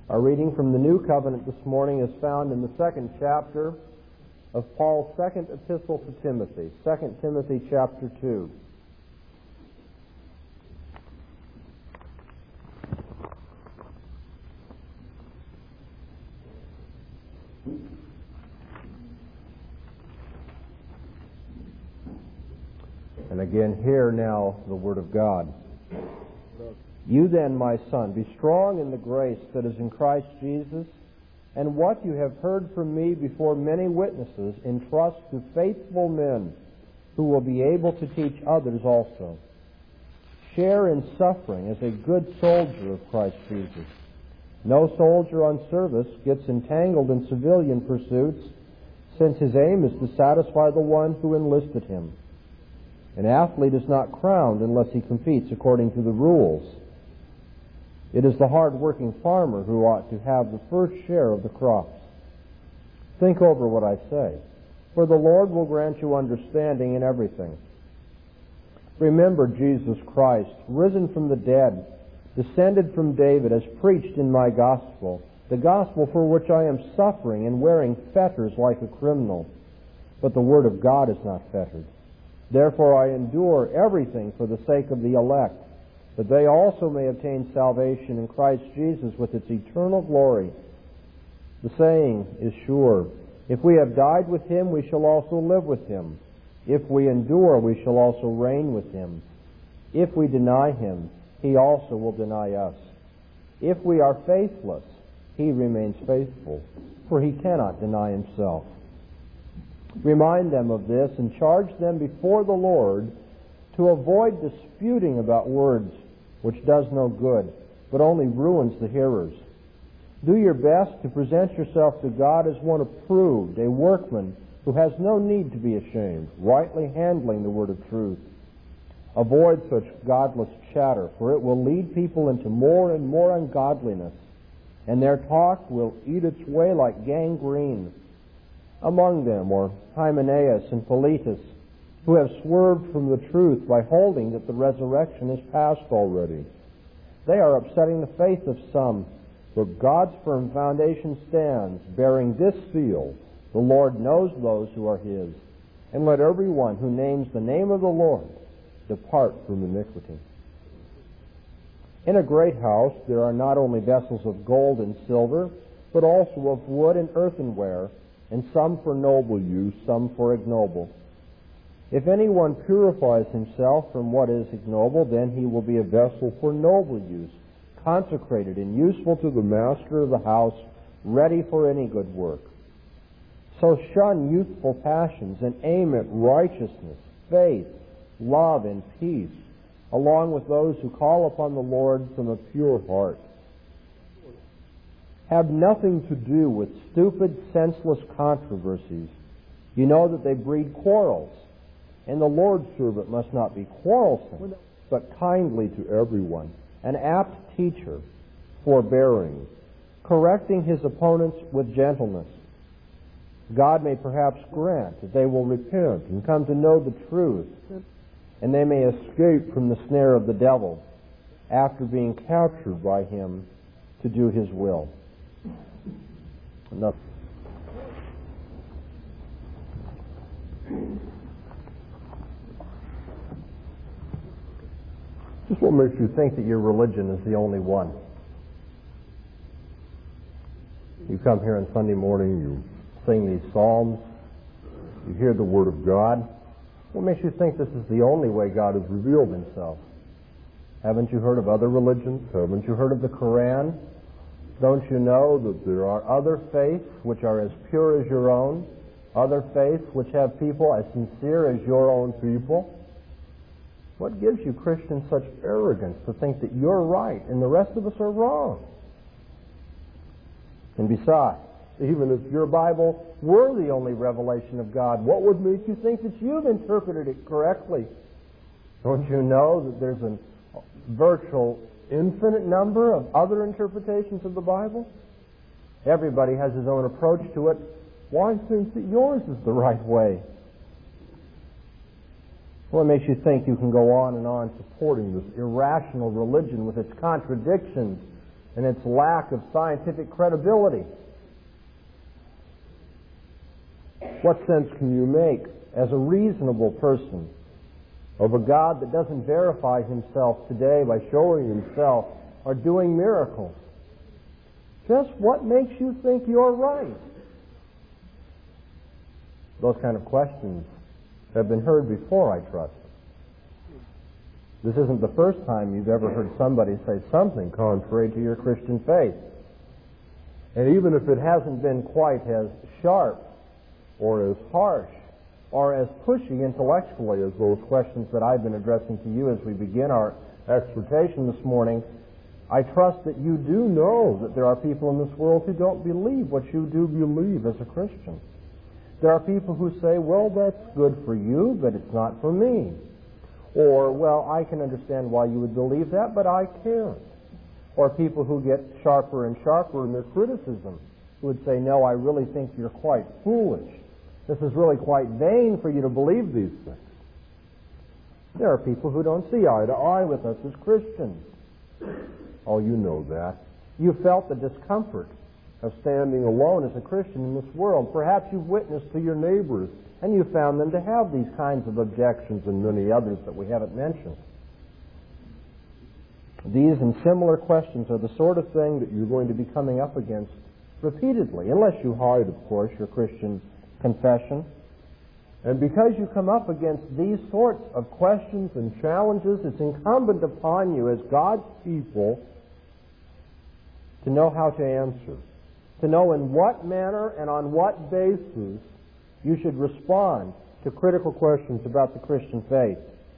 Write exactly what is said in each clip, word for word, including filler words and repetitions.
Our reading from the New Covenant this morning is found in the second chapter of Paul's second epistle to Timothy, Second Timothy chapter two. And again, hear now the word of God. You then, my son, be strong in the grace that is in Christ Jesus, and what you have heard from me before many witnesses entrust to faithful men who will be able to teach others also. Share in suffering as a good soldier of Christ Jesus. No soldier on service gets entangled in civilian pursuits, since his aim is to satisfy the one who enlisted him. An athlete is not crowned unless he competes according to the rules. It is the hard-working farmer who ought to have the first share of the crops. Think over what I say, for the Lord will grant you understanding in everything. Remember Jesus Christ, risen from the dead, descended from David, as preached in my gospel, the gospel for which I am suffering and wearing fetters like a criminal. But the word of God is not fettered. Therefore I endure everything for the sake of the elect, that they also may obtain salvation in Christ Jesus with its eternal glory. The saying is sure, if we have died with him, we shall also live with him. If we endure, we shall also reign with him. If we deny him, he also will deny us. If we are faithless, he remains faithful, for he cannot deny himself. Remind them of this and charge them before the Lord to avoid disputing about words, which does no good, but only ruins the hearers. Do your best to present yourself to God as one approved, a workman who has no need to be ashamed, rightly handling the word of truth. Avoid such godless chatter, for it will lead people into more and more ungodliness, and their talk will eat its way like gangrene. Among them are Hymenaeus and Philetus, who have swerved from the truth by holding that the resurrection is past already. They are upsetting the faith of some, but God's firm foundation stands, bearing this seal: the Lord knows those who are his. And let everyone who names the name of the Lord depart from iniquity. In a great house there are not only vessels of gold and silver, but also of wood and earthenware, and some for noble use, some for ignoble. If anyone purifies himself from what is ignoble, then he will be a vessel for noble use, consecrated and useful to the master of the house, ready for any good work. So shun youthful passions and aim at righteousness, faith, love, and peace, along with those who call upon the Lord from a pure heart. Have nothing to do with stupid, senseless controversies. You know that they breed quarrels. And the Lord's servant must not be quarrelsome, but kindly to everyone, an apt teacher, forbearing, correcting his opponents with gentleness. God may perhaps grant that they will repent and come to know the truth, and they may escape from the snare of the devil after being captured by him to do his will. Enough. Just what makes you think that your religion is the only one? You come here on Sunday morning, you sing these psalms, you hear the Word of God. What makes you think this is the only way God has revealed himself? Haven't you heard of other religions? Haven't you heard of the Koran? Don't you know that there are other faiths which are as pure as your own? Other faiths which have people as sincere as your own people? What gives you Christians such arrogance to think that you're right and the rest of us are wrong? And besides, even if your Bible were the only revelation of God, what would make you think that you've interpreted it correctly? Don't you know that there's a virtual infinite number of other interpretations of the Bible? Everybody has his own approach to it. Why think that yours is the right way? What makes you think you can go on and on supporting this irrational religion with its contradictions and its lack of scientific credibility. What sense can you make as a reasonable person of a God that doesn't verify himself today by showing himself or doing miracles? Just what makes you think you're right? Those kind of questions have been heard before, I trust. This isn't the first time you've ever heard somebody say something contrary to your Christian faith. And even if it hasn't been quite as sharp or as harsh or as pushy intellectually as those questions that I've been addressing to you as we begin our exhortation this morning, I trust that you do know that there are people in this world who don't believe what you do believe as a Christian. There are people who say, well, that's good for you, but it's not for me. Or, well, I can understand why you would believe that, but I can't. Or people who get sharper and sharper in their criticism, who would say, no, I really think you're quite foolish. This is really quite vain for you to believe these things. There are people who don't see eye to eye with us as Christians. Oh, you know that. You felt the discomfort of standing alone as a Christian in this world. Perhaps you've witnessed to your neighbors, and you found them to have these kinds of objections and many others that we haven't mentioned. These and similar questions are the sort of thing that you're going to be coming up against repeatedly, unless you hide, of course, your Christian confession. And because you come up against these sorts of questions and challenges, it's incumbent upon you as God's people to know how to answer, to know in what manner and on what basis you should respond to critical questions about the Christian faith.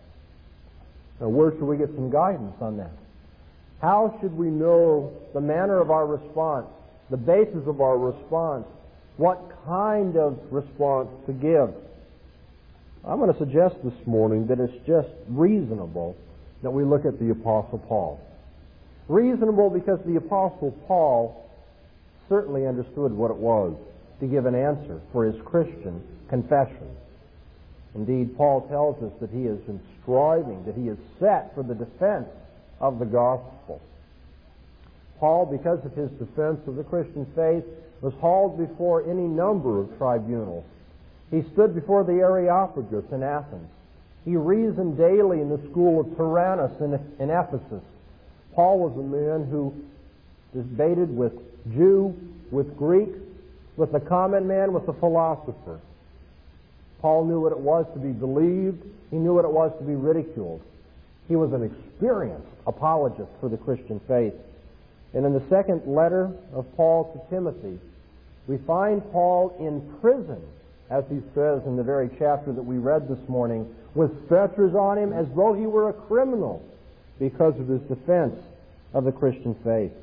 Now, where should we get some guidance on that? How should we know the manner of our response, the basis of our response, what kind of response to give? I'm going to suggest this morning that it's just reasonable that we look at the Apostle Paul. Reasonable because the Apostle Paul certainly understood what it was to give an answer for his Christian confession. Indeed, Paul tells us that he has been striving, that he is set for the defense of the gospel. Paul, because of his defense of the Christian faith, was hauled before any number of tribunals. He stood before the Areopagus in Athens. He reasoned daily in the school of Tyrannus in, in Ephesus. Paul was a man who debated with Jew, with Greek, with the common man, with the philosopher. Paul knew what it was to be believed. He knew what it was to be ridiculed. He was an experienced apologist for the Christian faith. And in the second letter of Paul to Timothy, we find Paul in prison, as he says in the very chapter that we read this morning, with fetters on him as though he were a criminal because of his defense of the Christian faith.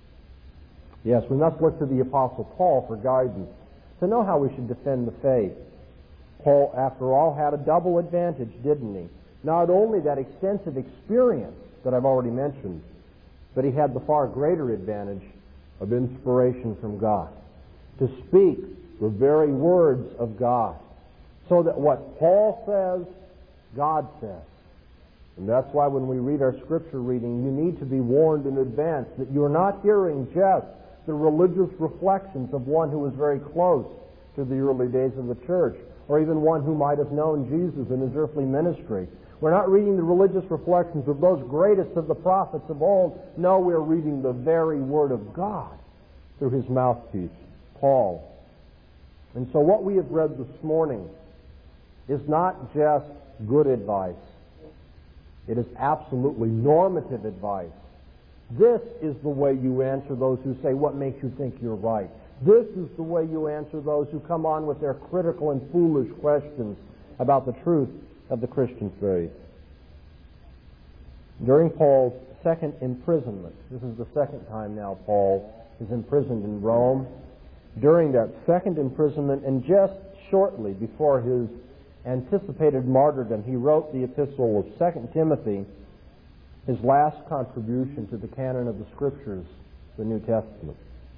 Yes, we must look to the Apostle Paul for guidance, to know how we should defend the faith. Paul, after all, had a double advantage, didn't he? Not only that extensive experience that I've already mentioned, but he had the far greater advantage of inspiration from God, to speak the very words of God, so that what Paul says, God says. And that's why when we read our scripture reading, you need to be warned in advance that you're not hearing just the religious reflections of one who was very close to the early days of the church, or even one who might have known Jesus in his earthly ministry. We're not reading the religious reflections of those greatest of the prophets of old. No, we're reading the very Word of God through his mouthpiece, Paul. And so what we have read this morning is not just good advice. It is absolutely normative advice. This is the way you answer those who say, what makes you think you're right? This is the way you answer those who come on with their critical and foolish questions about the truth of the Christian faith. During Paul's second imprisonment, this is the second time now Paul is imprisoned in Rome. During that second imprisonment, and just shortly before his anticipated martyrdom, he wrote the epistle of Second Timothy, his last contribution to the canon of the Scriptures, the New Testament.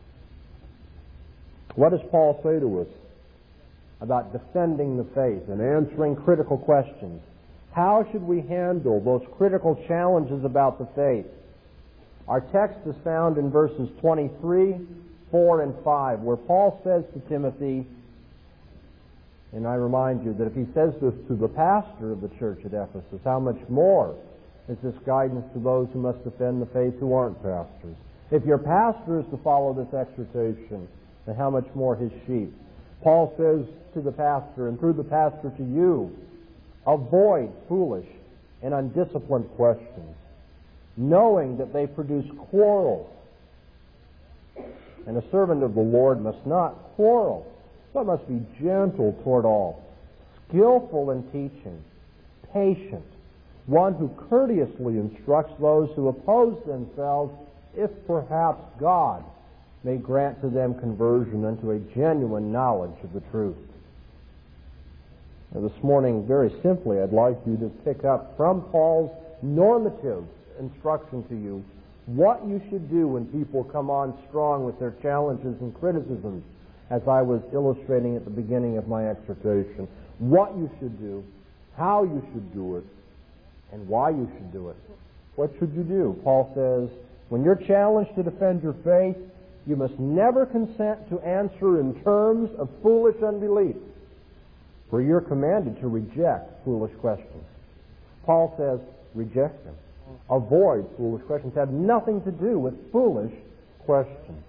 What does Paul say to us about defending the faith and answering critical questions? How should we handle those critical challenges about the faith? Our text is found in verses twenty-three, four, and five, where Paul says to Timothy, and I remind you that if he says this to the pastor of the church at Ephesus, how much more is this guidance to those who must defend the faith who aren't pastors? If your pastor is to follow this exhortation, then how much more his sheep? Paul says to the pastor, and through the pastor to you, avoid foolish and undisciplined questions, knowing that they produce quarrels. And a servant of the Lord must not quarrel, but must be gentle toward all, skillful in teaching, patient, one who courteously instructs those who oppose themselves, if perhaps God may grant to them conversion unto a genuine knowledge of the truth. Now, this morning, very simply, I'd like you to pick up from Paul's normative instruction to you what you should do when people come on strong with their challenges and criticisms, as I was illustrating at the beginning of my exhortation. What you should do, how you should do it, and why you should do it. What should you do? Paul says, when you're challenged to defend your faith, you must never consent to answer in terms of foolish unbelief, for you're commanded to reject foolish questions. Paul says, reject them. Avoid foolish questions. Have nothing to do with foolish questions.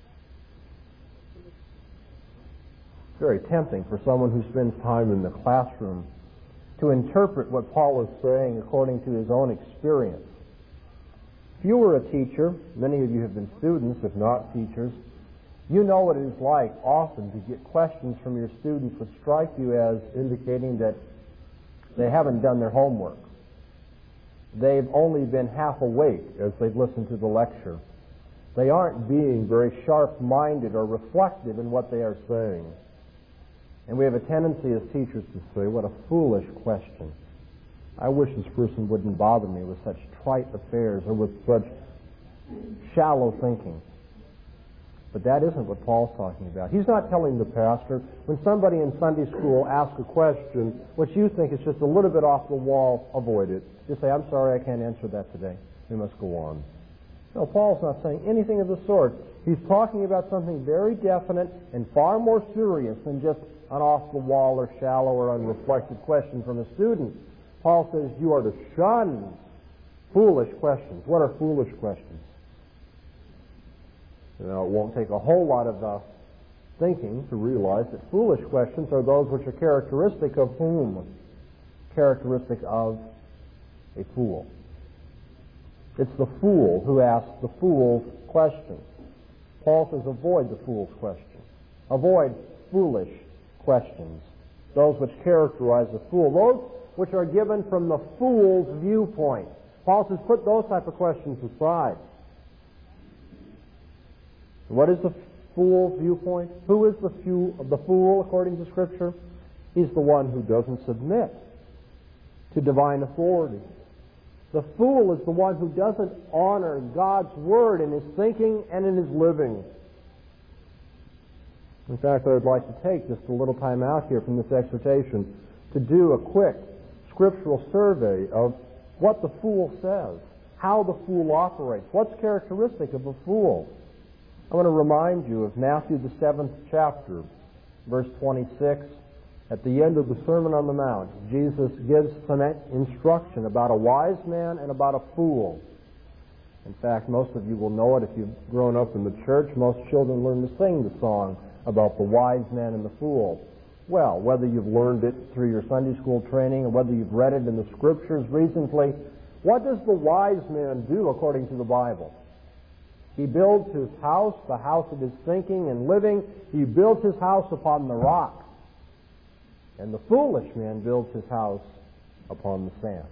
Very tempting for someone who spends time in the classroom to interpret what Paul is saying according to his own experience. If you were a teacher, many of you have been students, if not teachers, you know what it is like often to get questions from your students which strike you as indicating that they haven't done their homework. They've only been half awake as they've listened to the lecture. They aren't being very sharp-minded or reflective in what they are saying. And we have a tendency as teachers to say, what a foolish question. I wish this person wouldn't bother me with such trite affairs or with such shallow thinking. But that isn't what Paul's talking about. He's not telling the pastor, when somebody in Sunday school asks a question which you think is just a little bit off the wall, avoid it. Just say, I'm sorry, I can't answer that today. We must go on. No, Paul's not saying anything of the sort. He's talking about something very definite and far more serious than just an off-the-wall or shallow or unreflective question from a student. Paul says you are to shun foolish questions. What are foolish questions? Now, it won't take a whole lot of uh, thinking to realize that foolish questions are those which are characteristic of whom? Characteristic of a fool. It's the fool who asks the fool's question. Paul says avoid the fool's question. Avoid foolish questions. Those which characterize the fool. Those which are given from the fool's viewpoint. Paul says put those type of questions aside. What is the fool's viewpoint? Who is the fool, the fool according to Scripture? He's the one who doesn't submit to divine authority. The fool is the one who doesn't honor God's Word in his thinking and in his living. In fact, I would like to take just a little time out here from this exhortation to do a quick scriptural survey of what the fool says, how the fool operates, what's characteristic of a fool. I want to remind you of Matthew, the seventh chapter, verse twenty-six. At the end of the Sermon on the Mount, Jesus gives some instruction about a wise man and about a fool. In fact, most of you will know it if you've grown up in the church. Most children learn to sing the song about the wise man and the fool. Well, whether you've learned it through your Sunday school training or whether you've read it in the Scriptures recently, what does the wise man do according to the Bible? He builds his house, the house of his thinking and living. He builds his house upon the rock. And the foolish man builds his house upon the sand.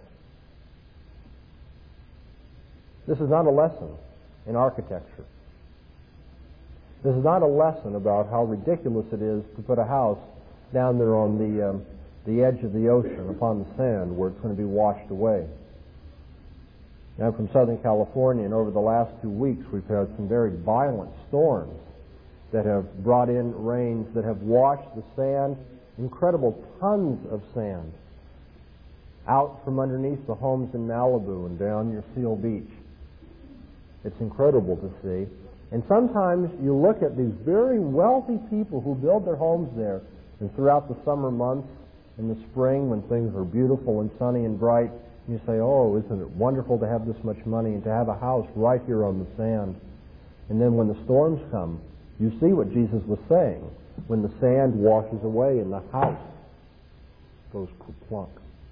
This is not a lesson in architecture. This is not a lesson about how ridiculous it is to put a house down there on the, um, the edge of the ocean upon the sand where it's going to be washed away. I'm from Southern California, and over the last two weeks we've had some very violent storms that have brought in rains that have washed the sand, incredible tons of sand, out from underneath the homes in Malibu and down near Seal Beach. It's incredible to see. And sometimes you look at these very wealthy people who build their homes there, and throughout the summer months, in the spring when things are beautiful and sunny and bright, and you say, oh, isn't it wonderful to have this much money and to have a house right here on the sand. And then when the storms come, you see what Jesus was saying. When the sand washes away and the house goes kerplunk.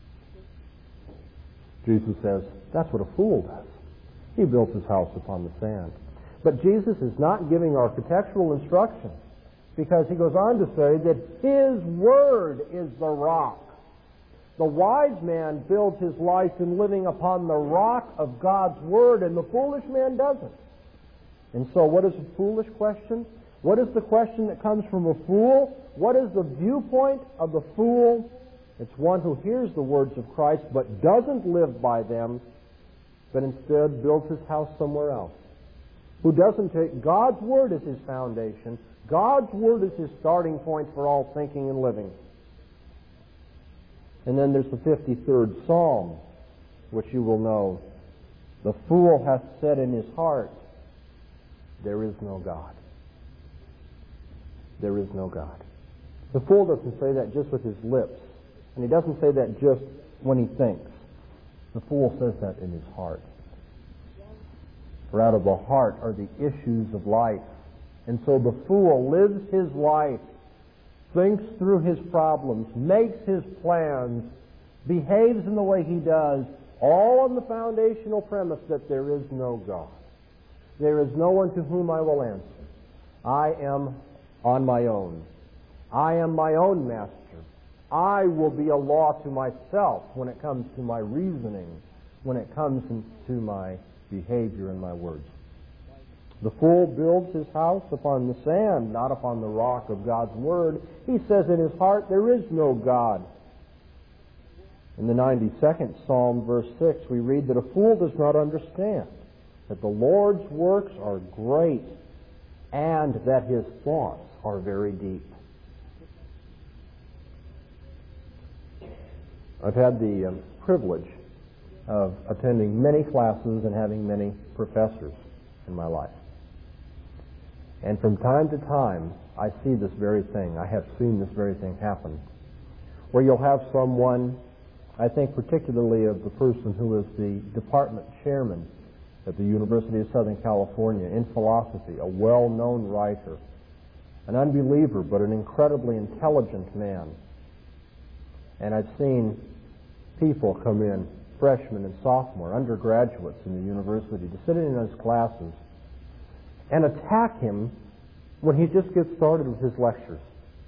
Jesus says, that's what a fool does. He built his house upon the sand. But Jesus is not giving architectural instructions, because he goes on to say that his word is the rock. The wise man builds his life in living upon the rock of God's word, and the foolish man doesn't. And so what is a foolish question? What is the question that comes from a fool? What is the viewpoint of the fool? It's one who hears the words of Christ but doesn't live by them, but instead builds his house somewhere else. Who doesn't take God's word as his foundation. God's word is his starting point for all thinking and living. And then there's the fifty-third Psalm, which you will know. The fool hath said in his heart, there is no God. There is no God. The fool doesn't say that just with his lips, and he doesn't say that just when he thinks. The fool says that in his heart. For out of the heart are the issues of life. And so the fool lives his life, thinks through his problems, makes his plans, behaves in the way he does, all on the foundational premise that there is no God. There is no one to whom I will answer. I am on my own. I am my own master. I will be a law to myself when it comes to my reasoning, when it comes to my behavior and my words. The fool builds his house upon the sand, not upon the rock of God's word. He says in his heart, there is no God. In the ninety-second Psalm, verse six, we read that a fool does not understand that the Lord's works are great and that his thoughts are very deep. I've had the um, privilege of attending many classes and having many professors in my life. And from time to time, I see this very thing. I have seen this very thing happen. Where you'll have someone, I think particularly of the person who is the department chairman at the University of Southern California in philosophy, a well-known writer, an unbeliever but an incredibly intelligent man. And I've seen people come in, freshmen and sophomore, undergraduates in the university, to sit in his classes and attack him when he just gets started with his lectures.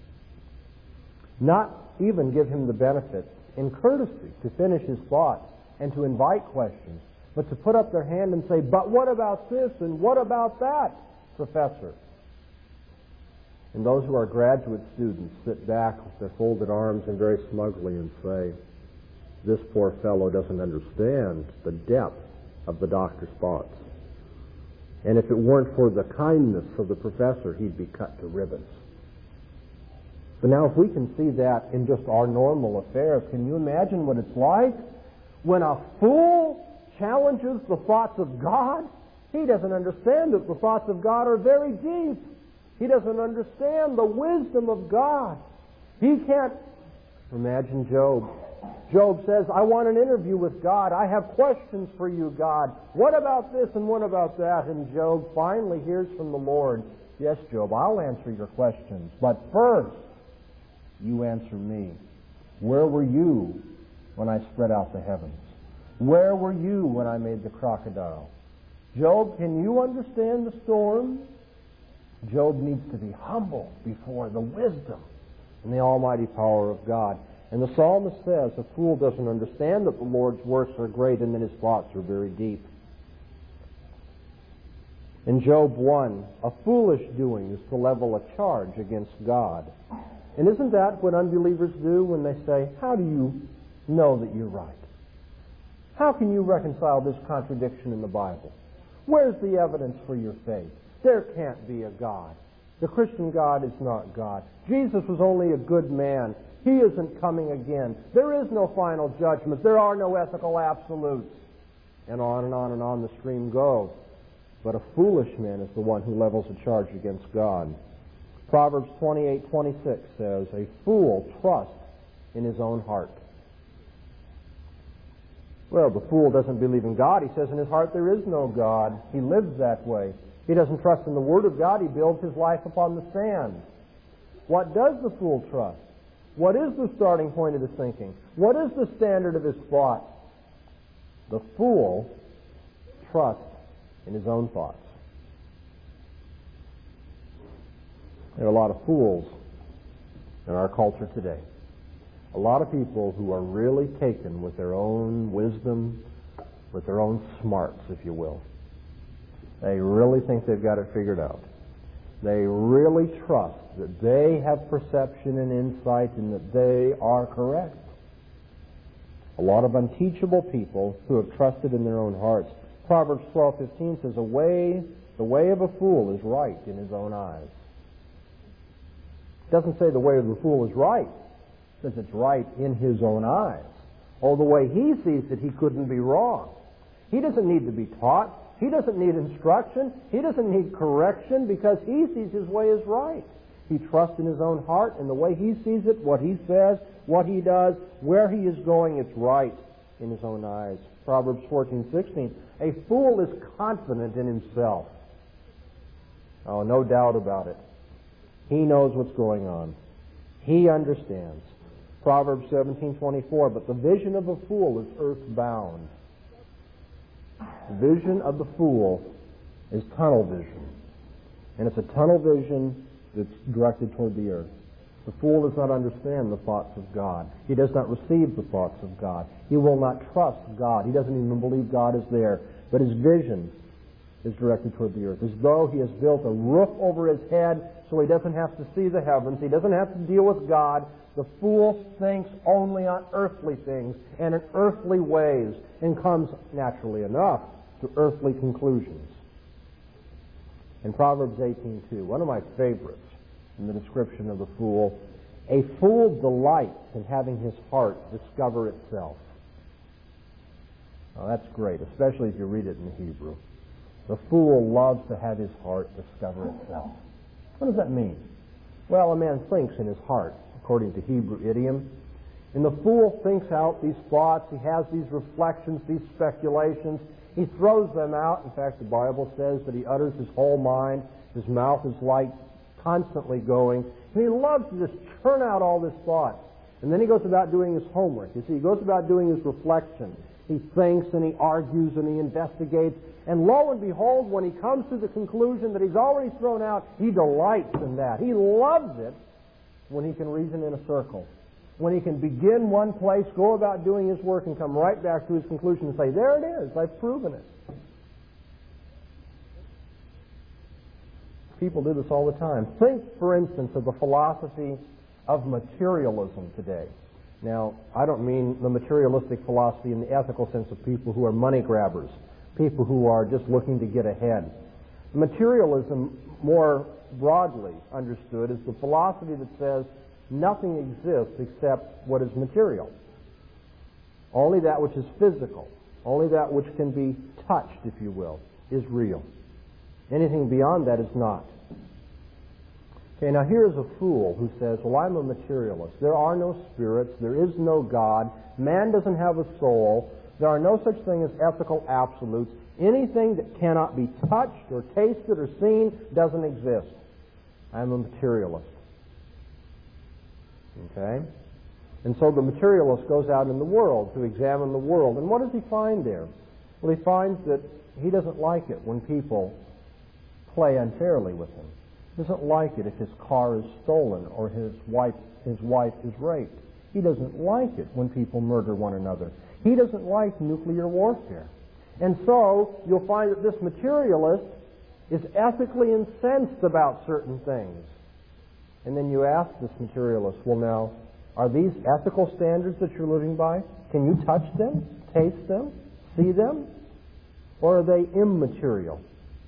Not even give him the benefit in courtesy to finish his thoughts and to invite questions, but to put up their hand and say, but what about this and what about that, professor? And those who are graduate students sit back with their folded arms and very smugly and say, this poor fellow doesn't understand the depth of the doctor's thoughts. And if it weren't for the kindness of the professor, he'd be cut to ribbons. But now if we can see that in just our normal affairs, can you imagine what it's like when a fool challenges the thoughts of God? He doesn't understand that the thoughts of God are very deep. He doesn't understand the wisdom of God. He can't imagine Job. Job says, I want an interview with God. I have questions for you, God. What about this and what about that? And Job finally hears from the Lord, yes, Job, I'll answer your questions. But first, you answer me. Where were you when I spread out the heavens? Where were you when I made the crocodile? Job, can you understand the storm? Job needs to be humble before the wisdom and the almighty power of God. And the psalmist says, a fool doesn't understand that the Lord's works are great and that his thoughts are very deep. In Job one, a foolish doing is to level a charge against God. And isn't that what unbelievers do when they say, how do you know that you're right? How can you reconcile this contradiction in the Bible? Where's the evidence for your faith? There can't be a God. The Christian God is not God. Jesus was only a good man. He isn't coming again. There is no final judgment. There are no ethical absolutes. And on and on and on the stream goes. but a foolish man is the one who levels a charge against God. Proverbs twenty-eight twenty-six says, "A fool trusts in his own heart." Well, the fool doesn't believe in God. He says in his heart there is no God. He lives that way. He doesn't trust in the Word of God. He builds his life upon the sand. What does the fool trust? What is the starting point of his thinking? What is the standard of his thought? The fool trusts in his own thoughts. There are a lot of fools in our culture today. A lot of people who are really taken with their own wisdom, with their own smarts, if you will. They really think they've got it figured out. They really trust that they have perception and insight and that they are correct. A lot of unteachable people who have trusted in their own hearts. Proverbs twelve fifteen says, "A way, the way of a fool is right in his own eyes." It doesn't say the way of the fool is right. It says it's right in his own eyes. Oh, the way he sees it, he couldn't be wrong. He doesn't need to be taught. He doesn't need instruction. He doesn't need correction because he sees his way is right. He trusts in his own heart, and the way he sees it, what he says, what he does, where he is going, it's right in his own eyes. Proverbs fourteen sixteen, "A fool is confident in himself." Oh, no doubt about it. He knows what's going on. He understands. Proverbs seventeen twenty-four, "But the vision of a fool is earthbound." The vision of the fool is tunnel vision. And it's a tunnel vision that's directed toward the earth. The fool does not understand the thoughts of God. He does not receive the thoughts of God. He will not trust God. He doesn't even believe God is there. But his vision is directed toward the earth, as though he has built a roof over his head so he doesn't have to see the heavens. He doesn't have to deal with God. The fool thinks only on earthly things and in earthly ways and comes, naturally enough, to earthly conclusions. In Proverbs eighteen two, one of my favorites in the description of the fool, "A fool delights in having his heart discover itself." Now that's great, especially if you read it in Hebrew. The fool loves to have his heart discover itself. What does that mean? Well, a man thinks in his heart, according to Hebrew idiom. And the fool thinks out these thoughts. He has these reflections, these speculations. He throws them out. In fact, the Bible says that he utters his whole mind. His mouth is like constantly going. And he loves to just churn out all this thought. And then he goes about doing his homework. You see, he goes about doing his reflection. He thinks and he argues and he investigates. And lo and behold, when he comes to the conclusion that he's already thrown out, he delights in that. He loves it when he can reason in a circle. When he can begin one place, go about doing his work, and come right back to his conclusion and say, "There it is, I've proven it." People do this all the time. Think, for instance, of the philosophy of materialism today. Now, I don't mean the materialistic philosophy in the ethical sense of people who are money grabbers, people who are just looking to get ahead. Materialism, more broadly understood, is the philosophy that says nothing exists except what is material. Only that which is physical, only that which can be touched, if you will, is real. Anything beyond that is not. Okay, now here's a fool who says, "Well, I'm a materialist. There are no spirits. There is no God. Man doesn't have a soul. There are no such thing as ethical absolutes. Anything that cannot be touched or tasted or seen doesn't exist. I'm a materialist." Okay? And so the materialist goes out in the world to examine the world. And what does he find there? Well, he finds that he doesn't like it when people play unfairly with him. He doesn't like it if his car is stolen or his wife, his wife is raped. He doesn't like it when people murder one another. He doesn't like nuclear warfare. And so you'll find that this materialist is ethically incensed about certain things. And then you ask this materialist, "Well, now, are these ethical standards that you're living by? Can you touch them, taste them, see them? Or are they immaterial?"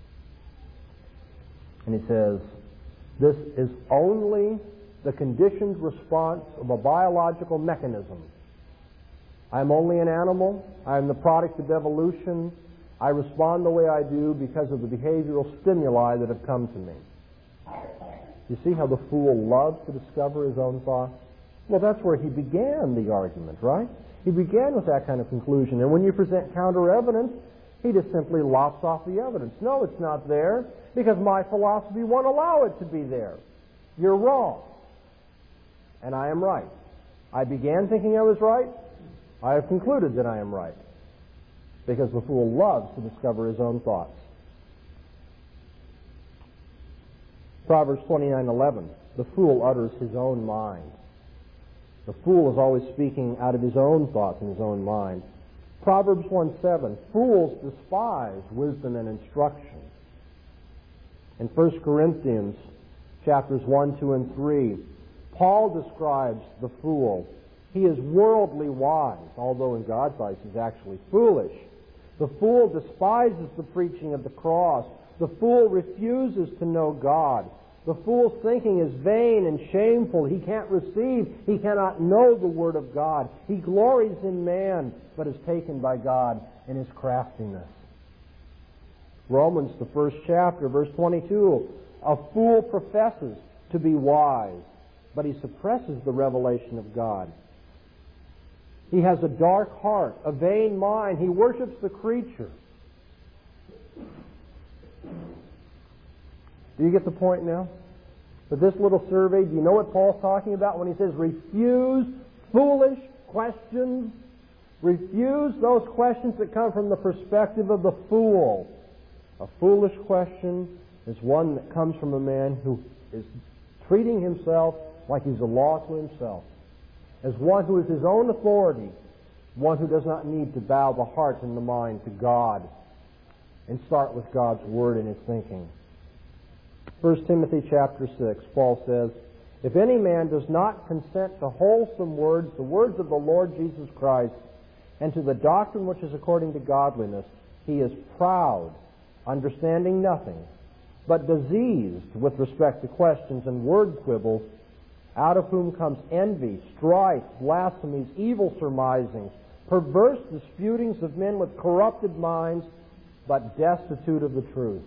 And he says, "This is only the conditioned response of a biological mechanism. I'm only an animal. I'm the product of evolution. I respond the way I do because of the behavioral stimuli that have come to me. You see how the fool loves to discover his own thoughts? Well, that's where he began the argument, right? He began with that kind of conclusion. And when you present counter evidence, he just simply lops off the evidence. No, it's not there because my philosophy won't allow it to be there. You're wrong. And I am right. I began thinking I was right. I have concluded that I am right. Because the fool loves to discover his own thoughts. Proverbs twenty-nine eleven. The fool utters his own mind. The fool is always speaking out of his own thoughts and his own mind. Proverbs one seven. Fools despise wisdom and instruction. In First Corinthians chapters one, two, and three, Paul describes the fool. He is worldly wise, although in God's eyes he's actually foolish. The fool despises the preaching of the cross. The fool refuses to know God. The fool's thinking is vain and shameful. He can't receive, he cannot know the Word of God. He glories in man, but is taken by God in his craftiness. Romans, the first chapter, verse twenty-two, a fool professes to be wise, but he suppresses the revelation of God. He has a dark heart, a vain mind. He worships the creature. Do you get the point now? With this little survey, do you know what Paul's talking about when he says refuse foolish questions? Refuse those questions that come from the perspective of the fool. A foolish question is one that comes from a man who is treating himself like he's a law to himself, as one who is his own authority, one who does not need to bow the heart and the mind to God and start with God's Word in his thinking. First Timothy chapter six, Paul says, if any man does not consent to wholesome words, the words of the Lord Jesus Christ, and to the doctrine which is according to godliness, he is proud, understanding nothing, but diseased with respect to questions and word quibbles, out of whom comes envy, strife, blasphemies, evil surmisings, perverse disputings of men with corrupted minds, but destitute of the truth.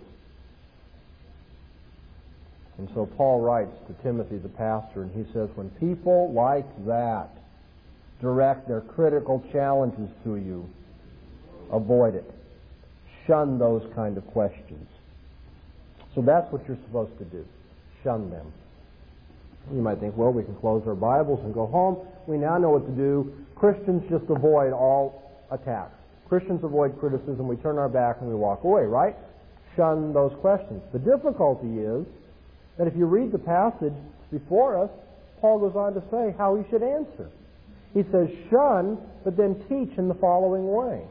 And so Paul writes to Timothy the pastor, and he says, when people like that direct their critical challenges to you, avoid it. Shun those kind of questions. So that's what you're supposed to do. Shun them. You might think, well, we can close our Bibles and go home. We now know what to do. Christians just avoid all attacks. Christians avoid criticism. We turn our back and we walk away, right? Shun those questions. The difficulty is that if you read the passage before us, Paul goes on to say how he should answer. He says, shun, but then teach in the following way.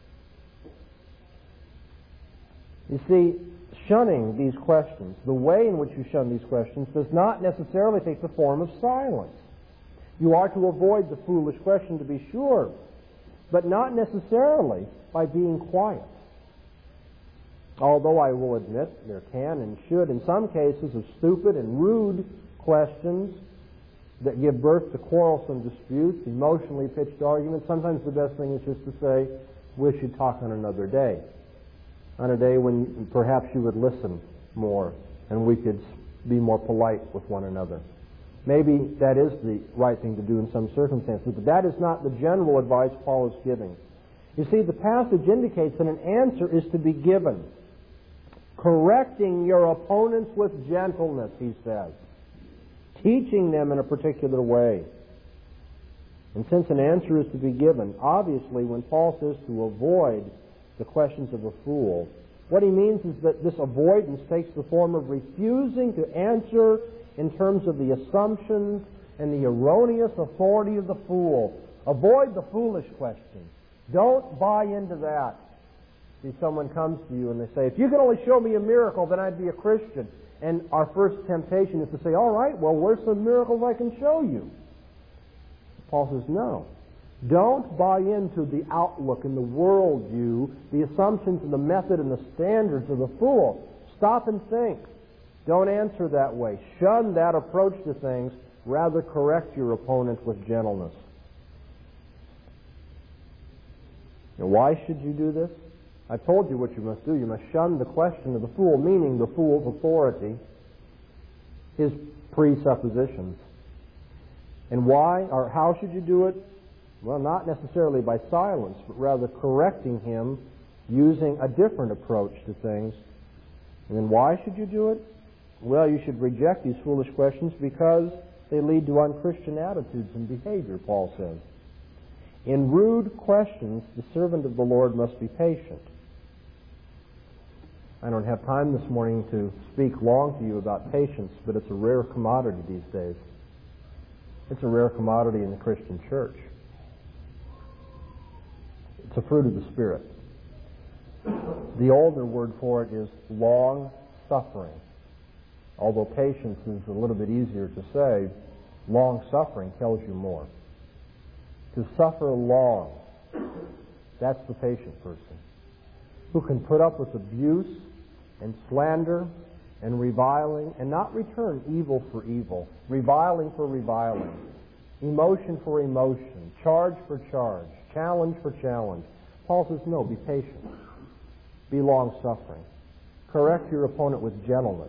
You see, shunning these questions, the way in which you shun these questions, does not necessarily take the form of silence. You are to avoid the foolish question, to be sure, but not necessarily by being quiet. Although I will admit there can and should, in some cases, of stupid and rude questions that give birth to quarrelsome disputes, emotionally pitched arguments, sometimes the best thing is just to say, we should talk on another day. On a day when perhaps you would listen more and we could be more polite with one another. Maybe that is the right thing to do in some circumstances, but that is not the general advice Paul is giving. You see, the passage indicates that an answer is to be given. Correcting your opponents with gentleness, he says. Teaching them in a particular way. And since an answer is to be given, obviously when Paul says to avoid the questions of a fool, what he means is that this avoidance takes the form of refusing to answer in terms of the assumptions and the erroneous authority of the fool. Avoid the foolish question. Don't buy into that. See, someone comes to you and they say, if you could only show me a miracle, then I'd be a Christian. And our first temptation is to say, all right, well, where's some miracles I can show you? Paul says, no. Don't buy into the outlook and the worldview, the assumptions and the method and the standards of the fool. Stop and think. Don't answer that way. Shun that approach to things. Rather, correct your opponent with gentleness. And why should you do this? I've told you what you must do. You must shun the question of the fool, meaning the fool's authority, his presuppositions. And why or how should you do it? Well, not necessarily by silence, but rather correcting him using a different approach to things. And then why should you do it? Well, you should reject these foolish questions because they lead to unchristian attitudes and behavior, Paul says. In rude questions, the servant of the Lord must be patient. I don't have time this morning to speak long to you about patience, but it's a rare commodity these days. It's a rare commodity in the Christian church. It's a fruit of the Spirit. The older word for it is long suffering. Although patience is a little bit easier to say, long suffering tells you more. To suffer long, that's the patient person, who can put up with abuse and slander and reviling and not return evil for evil, reviling for reviling, emotion for emotion, charge for charge, challenge for challenge. Paul says, no, be patient. Be long-suffering. Correct your opponent with gentleness.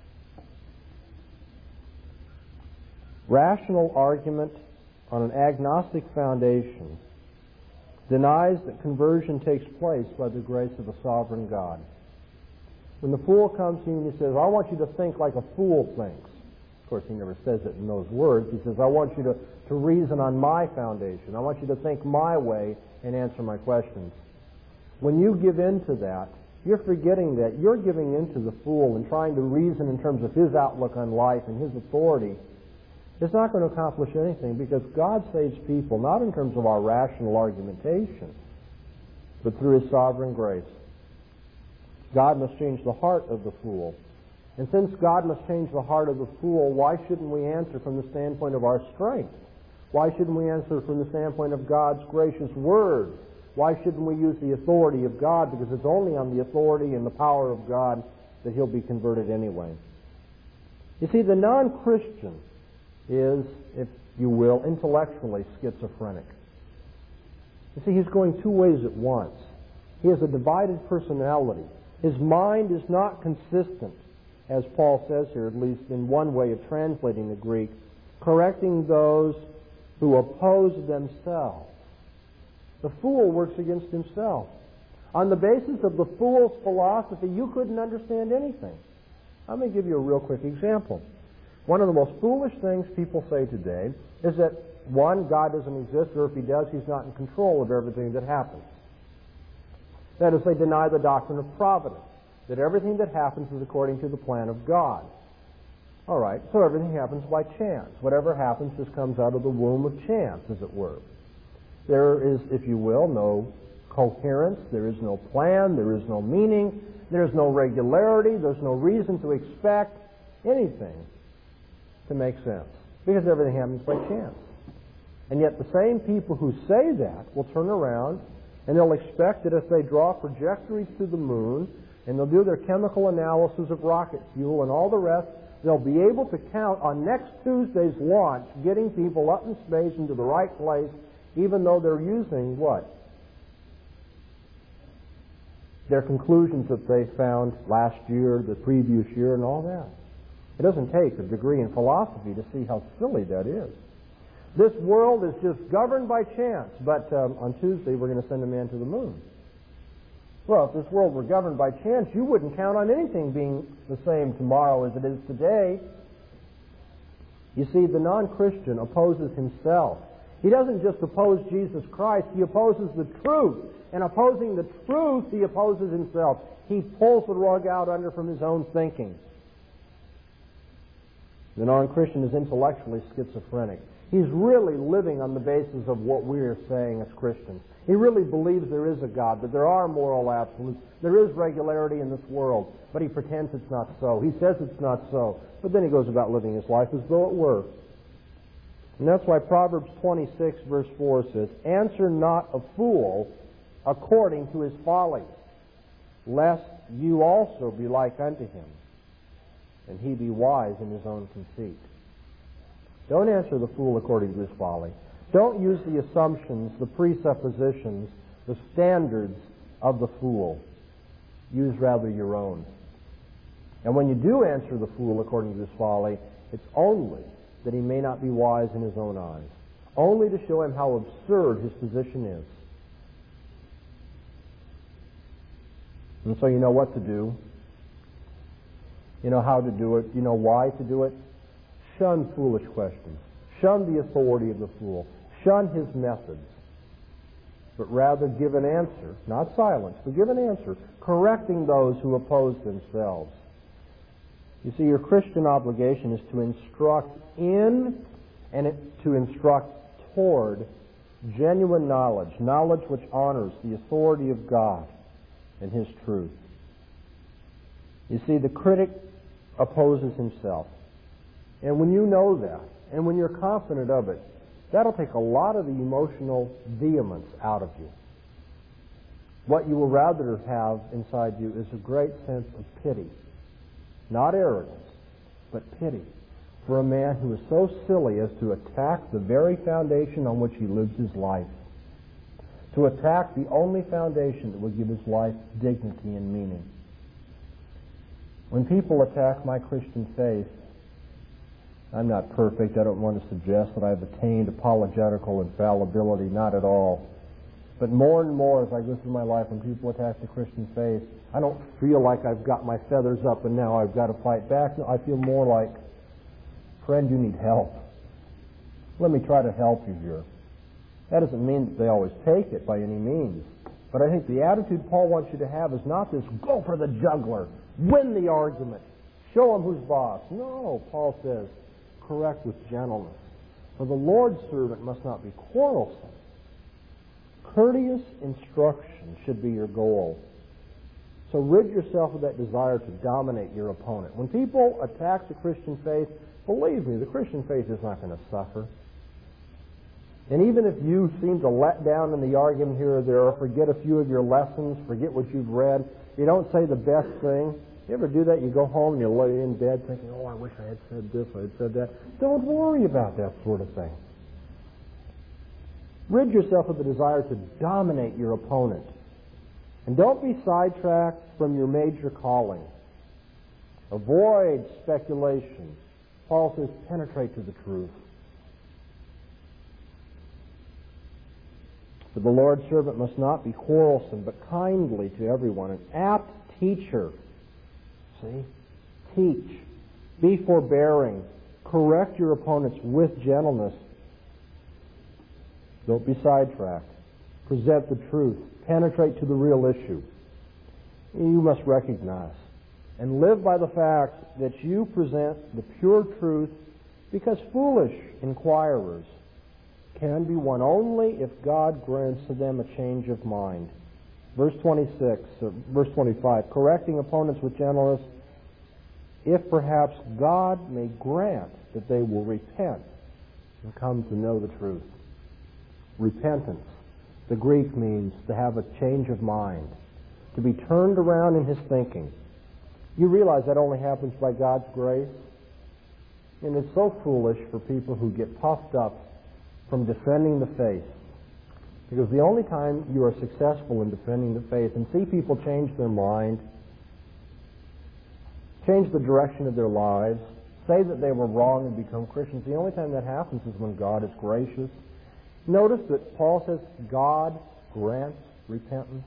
Rational argument on an agnostic foundation denies that conversion takes place by the grace of a sovereign God. When the fool comes to you and he says, I want you to think like a fool thinks. Of course, he never says it in those words. He says, I want you to, to reason on my foundation. I want you to think my way and answer my questions. When you give in to that, you're forgetting that. You're giving in to the fool and trying to reason in terms of his outlook on life and his authority. It's not going to accomplish anything because God saves people not in terms of our rational argumentation, but through His sovereign grace. God must change the heart of the fool. And since God must change the heart of the fool, why shouldn't we answer from the standpoint of our strength? Why shouldn't we answer from the standpoint of God's gracious Word? Why shouldn't we use the authority of God? Because it's only on the authority and the power of God that he'll be converted anyway. You see, the non-Christian is, if you will, intellectually schizophrenic. You see, he's going two ways at once. He has a divided personality. His mind is not consistent, as Paul says here, at least in one way of translating the Greek, correcting those who oppose themselves. The fool works against himself. On the basis of the fool's philosophy, you couldn't understand anything. Let me give you a real quick example. One of the most foolish things people say today is that, one, God doesn't exist, or if He does, He's not in control of everything that happens. That is, they deny the doctrine of providence, that everything that happens is according to the plan of God. All right, so everything happens by chance. Whatever happens just comes out of the womb of chance, as it were. There is, if you will, no coherence, there is no plan, there is no meaning, there is no regularity, there's no reason to expect anything to make sense, because everything happens by chance. And yet the same people who say that will turn around and they'll expect that if they draw trajectories to the moon and they'll do their chemical analysis of rocket fuel and all the rest, they'll be able to count on next Tuesday's launch getting people up in space into the right place, even though they're using what? Their conclusions that they found last year, the previous year, and all that. It doesn't take a degree in philosophy to see how silly that is. This world is just governed by chance, but um, on Tuesday we're going to send a man to the moon. Well, if this world were governed by chance, you wouldn't count on anything being the same tomorrow as it is today. You see, the non-Christian opposes himself. He doesn't just oppose Jesus Christ, he opposes the truth. And opposing the truth, he opposes himself. He pulls the rug out under from his own thinking. The non-Christian is intellectually schizophrenic. He's really living on the basis of what we are saying as Christians. He really believes there is a God, that there are moral absolutes, there is regularity in this world, but he pretends it's not so. He says it's not so, but then he goes about living his life as though it were. And that's why Proverbs twenty-six, verse four says, "Answer not a fool according to his folly, lest you also be like unto him, and he be wise in his own conceit." Don't answer the fool according to his folly. Don't use the assumptions, the presuppositions, the standards of the fool. Use rather your own. And when you do answer the fool according to his folly, it's only that he may not be wise in his own eyes. Only to show him how absurd his position is. And so you know what to do. You know how to do it. You know why to do it. Shun foolish questions. Shun the authority of the fool. Shun his methods. But rather give an answer, not silence, but give an answer, correcting those who oppose themselves. You see, your Christian obligation is to instruct in and it, to instruct toward genuine knowledge, knowledge which honors the authority of God and His truth. You see, the critic opposes himself. And when you know that, and when you're confident of it, that'll take a lot of the emotional vehemence out of you. What you will rather have inside you is a great sense of pity. Not arrogance, but pity for a man who is so silly as to attack the very foundation on which he lives his life. To attack the only foundation that will give his life dignity and meaning. When people attack my Christian faith, I'm not perfect. I don't want to suggest that I've attained apologetical infallibility. Not at all. But more and more as I go through my life, when people attack the Christian faith, I don't feel like I've got my feathers up and now I've got to fight back. No, I feel more like, friend, you need help. Let me try to help you here. That doesn't mean that they always take it by any means. But I think the attitude Paul wants you to have is not this, go for the jugular, win the argument, show him who's boss. No, Paul says, correct with gentleness. For the Lord's servant must not be quarrelsome. Courteous instruction should be your goal. So rid yourself of that desire to dominate your opponent. When people attack the Christian faith, believe me, the Christian faith is not going to suffer. And even if you seem to let down in the argument here or there, or forget a few of your lessons, forget what you've read, you don't say the best thing. You ever do that? You go home and you lay in bed thinking, oh, I wish I had said this, I had said that. Don't worry about that sort of thing. Rid yourself of the desire to dominate your opponent. And don't be sidetracked from your major calling. Avoid speculation. Paul says, penetrate to the truth. For the Lord's servant must not be quarrelsome, but kindly to everyone, an apt teacher. See? Teach. Be forbearing. Correct your opponents with gentleness. Don't be sidetracked. Present the truth. Penetrate to the real issue. You must recognize and live by the fact that you present the pure truth, because foolish inquirers can be won only if God grants to them a change of mind. Verse twenty-six, or verse twenty-five, correcting opponents with gentleness, if perhaps God may grant that they will repent and come to know the truth. Repentance. The Greek means to have a change of mind, to be turned around in his thinking. You realize that only happens by God's grace? And it's so foolish for people who get puffed up from defending the faith. Because the only time you are successful in defending the faith and see people change their mind, change the direction of their lives, say that they were wrong and become Christians, the only time that happens is when God is gracious. Notice that Paul says God grants repentance.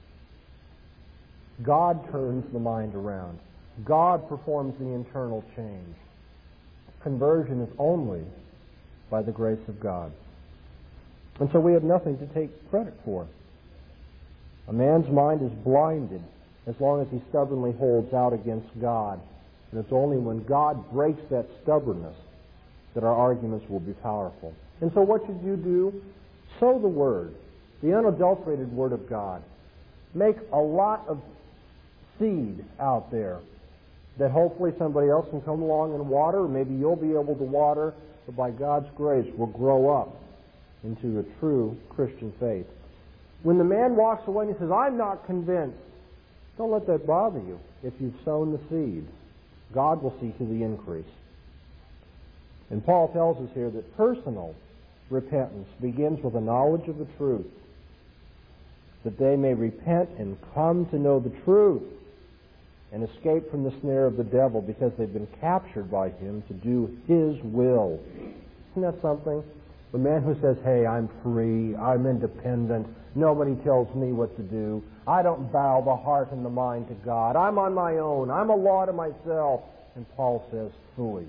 God turns the mind around. God performs the internal change. Conversion is only by the grace of God. And so we have nothing to take credit for. A man's mind is blinded as long as he stubbornly holds out against God. And it's only when God breaks that stubbornness that our arguments will be powerful. And so what should you do? Sow the Word, the unadulterated Word of God. Make a lot of seed out there that hopefully somebody else can come along and water, or maybe you'll be able to water, but by God's grace will grow up into a true Christian faith. When the man walks away and he says, I'm not convinced, don't let that bother you. If you've sown the seed, God will see to the increase. And Paul tells us here that personal repentance begins with a knowledge of the truth. that they may repent and come to know the truth and escape from the snare of the devil, because they've been captured by him to do his will. Isn't that something? The man who says, hey, I'm free, I'm independent, nobody tells me what to do, I don't bow the heart and the mind to God, I'm on my own, I'm a law to myself. And Paul says, fully.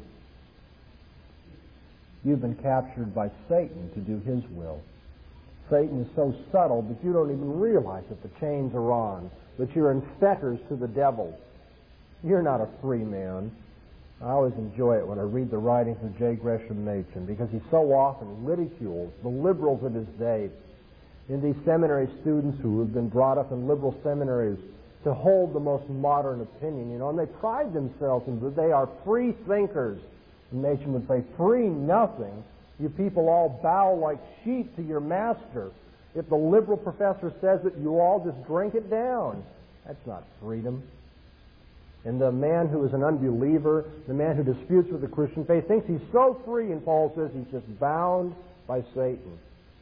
You've been captured by Satan to do his will. Satan is so subtle that you don't even realize that the chains are on, that you're in fetters to the devil. You're not a free man. I always enjoy it when I read the writings of J. Gresham Machen, because he so often ridicules the liberals of his day. In these seminary students who have been brought up in liberal seminaries to hold the most modern opinion, you know, and they pride themselves in that they are free thinkers. And Machen would say, free nothing. You people all bow like sheep to your master. If the liberal professor says it, you all just drink it down. That's not freedom. And the man who is an unbeliever, the man who disputes with the Christian faith, thinks he's so free, and Paul says he's just bound by Satan.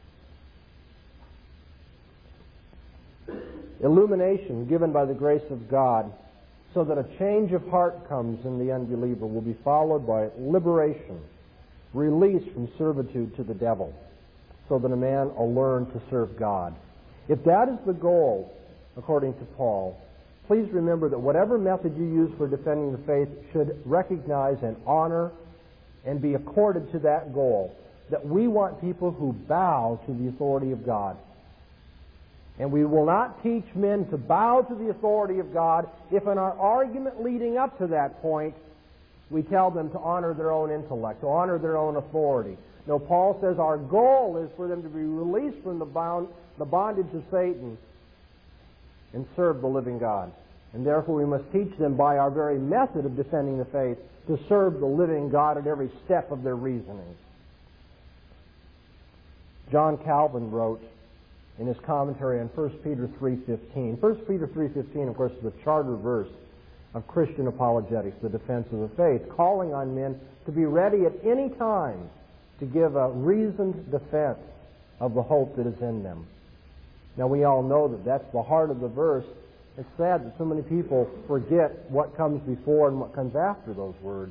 Illumination given by the grace of God, so that a change of heart comes in the unbeliever, will be followed by liberation, release from servitude to the devil, so that a man will learn to serve God. If that is the goal, according to Paul, please remember that whatever method you use for defending the faith should recognize and honor and be accorded to that goal. That we want people who bow to the authority of God. And we will not teach men to bow to the authority of God if in our argument leading up to that point we tell them to honor their own intellect, to honor their own authority. No, Paul says our goal is for them to be released from the, bound, the bondage of Satan and serve the living God. And therefore we must teach them by our very method of defending the faith to serve the living God at every step of their reasoning. John Calvin wrote in his commentary on First Peter three fifteen. First Peter three fifteen, of course, is the charter verse of Christian apologetics, the defense of the faith, calling on men to be ready at any time to give a reasoned defense of the hope that is in them. Now, we all know that that's the heart of the verse. It's sad that so many people forget what comes before and what comes after those words.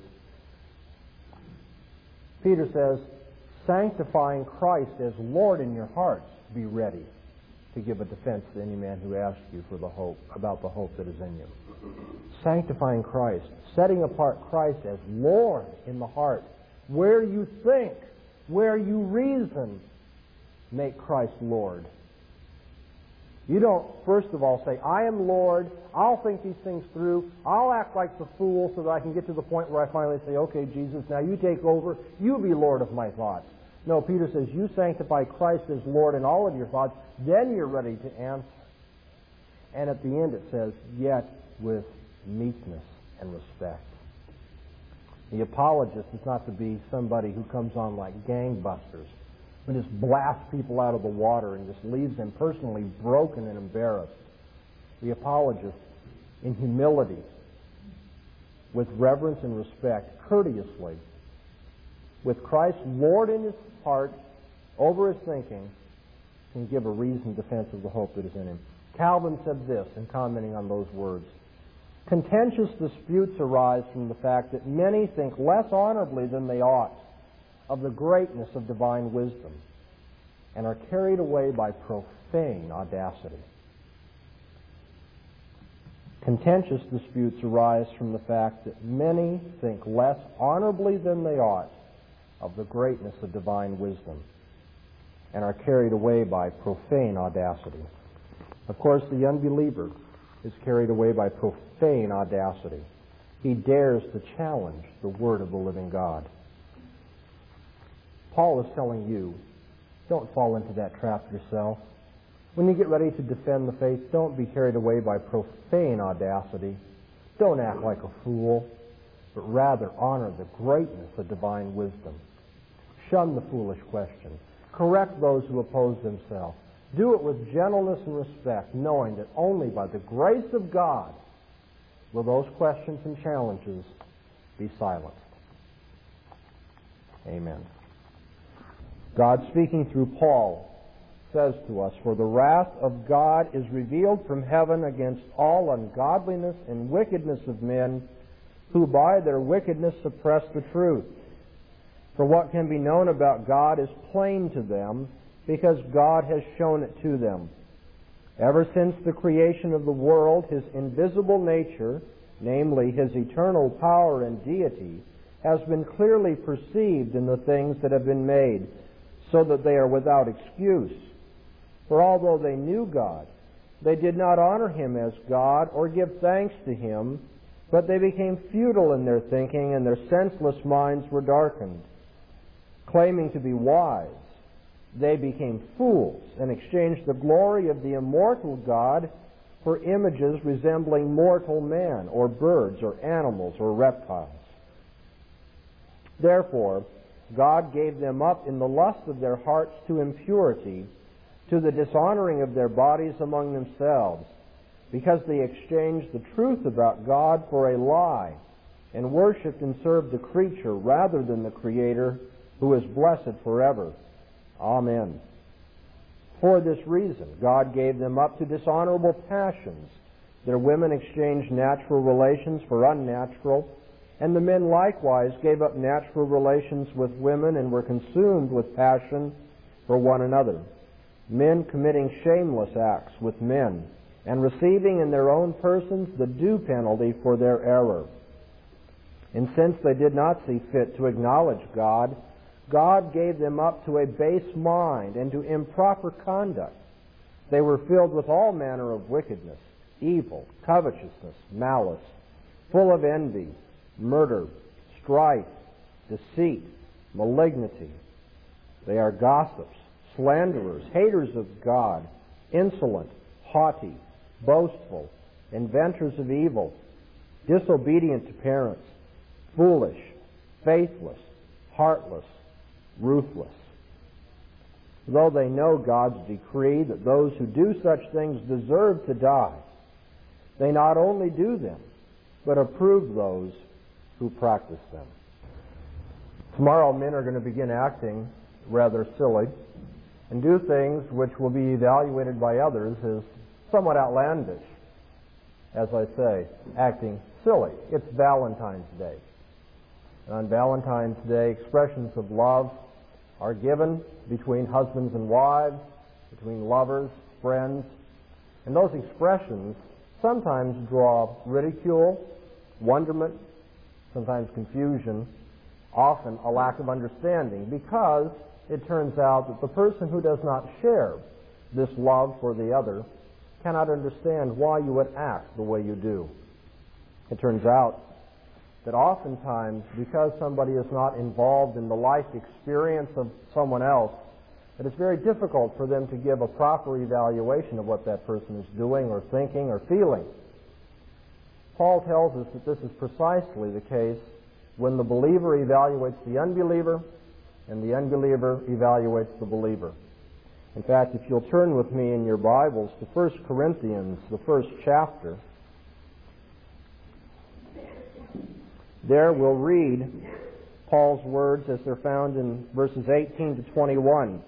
Peter says, sanctifying Christ as Lord in your hearts, be ready to give a defense to any man who asks you for the hope, about the hope that is in you. Sanctifying Christ, setting apart Christ as Lord in the heart. Where you think, where you reason, make Christ Lord. You don't, first of all, say, I am Lord, I'll think these things through, I'll act like the fool so that I can get to the point where I finally say, okay, Jesus, now you take over, you be Lord of my thoughts. No, Peter says, you sanctify Christ as Lord in all of your thoughts, then you're ready to answer. And at the end it says, yet with meekness and respect. The apologist is not to be somebody who comes on like gangbusters, and just blasts people out of the water and just leaves them personally broken and embarrassed. The apologist, in humility, with reverence and respect, courteously, with Christ Lord in his heart, over his thinking, can give a reasoned defense of the hope that is in him. Calvin said this in commenting on those words. Contentious disputes arise from the fact that many think less honorably than they ought of the greatness of divine wisdom, and are carried away by profane audacity. Contentious disputes arise from the fact that many think less honorably than they ought of the greatness of divine wisdom, and are carried away by profane audacity. Of course, the unbeliever is carried away by profane audacity. He dares to challenge the word of the living God. Paul is telling you, don't fall into that trap yourself. When you get ready to defend the faith, don't be carried away by profane audacity. Don't act like a fool, but rather honor the greatness of divine wisdom. Shun the foolish questions. Correct those who oppose themselves. Do it with gentleness and respect, knowing that only by the grace of God will those questions and challenges be silenced. Amen. God, speaking through Paul, says to us, "For the wrath of God is revealed from heaven against all ungodliness and wickedness of men, who by their wickedness suppress the truth. For what can be known about God is plain to them, because God has shown it to them. Ever since the creation of the world, His invisible nature, namely His eternal power and deity, has been clearly perceived in the things that have been made, so that they are without excuse. For although they knew God, they did not honor Him as God or give thanks to Him, but they became futile in their thinking, and their senseless minds were darkened. Claiming to be wise, they became fools and exchanged the glory of the immortal God for images resembling mortal men, or birds, or animals, or reptiles. Therefore, God gave them up in the lust of their hearts to impurity, to the dishonoring of their bodies among themselves, because they exchanged the truth about God for a lie, and worshipped and served the creature rather than the Creator, who is blessed forever. Amen. For this reason, God gave them up to dishonorable passions. Their women exchanged natural relations for unnatural, and the men likewise gave up natural relations with women and were consumed with passion for one another, men committing shameless acts with men, and receiving in their own persons the due penalty for their error. And since they did not see fit to acknowledge God, God gave them up to a base mind and to improper conduct. They were filled with all manner of wickedness, evil, covetousness, malice, full of envy, murder, strife, deceit, malignity. They are gossips, slanderers, haters of God, insolent, haughty, boastful, inventors of evil, disobedient to parents, foolish, faithless, heartless, ruthless. Though they know God's decree that those who do such things deserve to die, they not only do them, but approve those who practice them. Tomorrow men are going to begin acting rather silly and do things which will be evaluated by others as somewhat outlandish. As I say, acting silly. It's Valentine's Day. And on Valentine's Day, expressions of love are given between husbands and wives, between lovers, friends, and those expressions sometimes draw ridicule, wonderment, sometimes confusion, often a lack of understanding, because it turns out that the person who does not share this love for the other cannot understand why you would act the way you do. It turns out that oftentimes, because somebody is not involved in the life experience of someone else, it is very difficult for them to give a proper evaluation of what that person is doing or thinking or feeling. Paul tells us that this is precisely the case when the believer evaluates the unbeliever and the unbeliever evaluates the believer. In fact, if you'll turn with me in your Bibles to First Corinthians, the first chapter, there we'll read Paul's words as they're found in verses eighteen to twenty-one.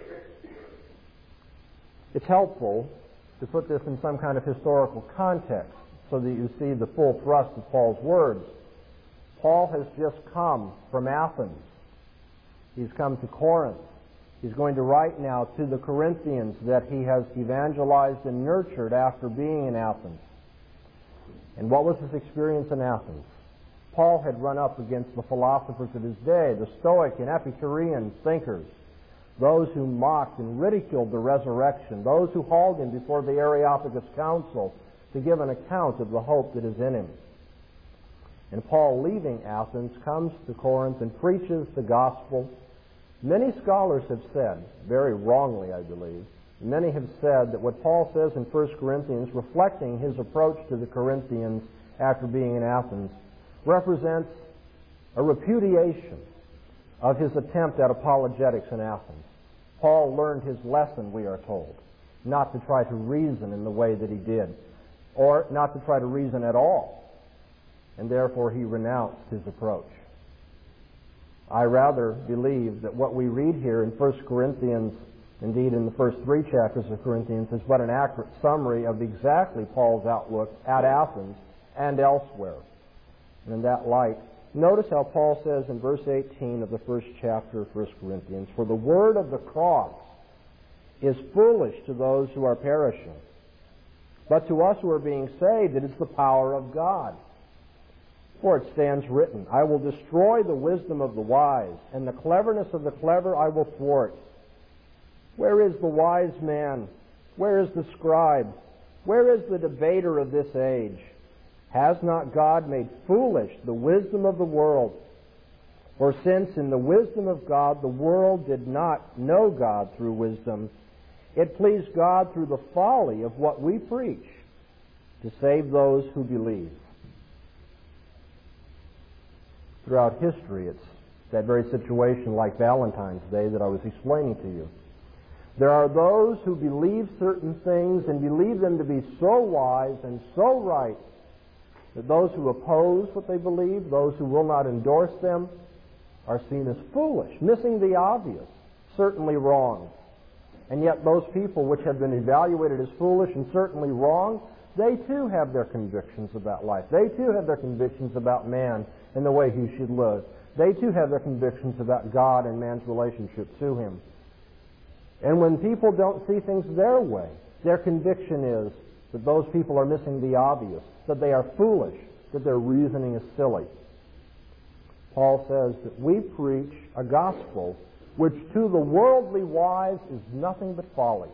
It's helpful to put this in some kind of historical context so that you see the full thrust of Paul's words. Paul has just come from Athens. He's come to Corinth. He's going to write now to the Corinthians that he has evangelized and nurtured after being in Athens. And what was his experience in Athens? Paul had run up against the philosophers of his day, the Stoic and Epicurean thinkers, those who mocked and ridiculed the resurrection, those who hauled him before the Areopagus Council to give an account of the hope that is in him. And Paul, leaving Athens, comes to Corinth and preaches the gospel. Many scholars have said, very wrongly I believe, many have said that what Paul says in First Corinthians, reflecting his approach to the Corinthians after being in Athens, represents a repudiation of his attempt at apologetics in Athens. Paul learned his lesson, we are told, not to try to reason in the way that he did, or not to try to reason at all, and therefore he renounced his approach. I rather believe that what we read here in First Corinthians Indeed, in the first three chapters of Corinthians, is but an accurate summary of exactly Paul's outlook at Athens and elsewhere. And in that light, notice how Paul says in verse eighteen of the first chapter of First Corinthians, "For the word of the cross is foolish to those who are perishing, but to us who are being saved it is the power of God. For it stands written, I will destroy the wisdom of the wise, and the cleverness of the clever I will thwart. Where is the wise man? Where is the scribe? Where is the debater of this age? Has not God made foolish the wisdom of the world? For since in the wisdom of God the world did not know God through wisdom, it pleased God through the folly of what we preach to save those who believe." Throughout history, it's that very situation like Valentine's Day that I was explaining to you. There are those who believe certain things and believe them to be so wise and so right that those who oppose what they believe, those who will not endorse them, are seen as foolish, missing the obvious, certainly wrong. And yet those people which have been evaluated as foolish and certainly wrong, they too have their convictions about life. They too have their convictions about man and the way he should live. They too have their convictions about God and man's relationship to him. And when people don't see things their way, their conviction is that those people are missing the obvious, that they are foolish, that their reasoning is silly. Paul says that we preach a gospel which to the worldly wise is nothing but folly.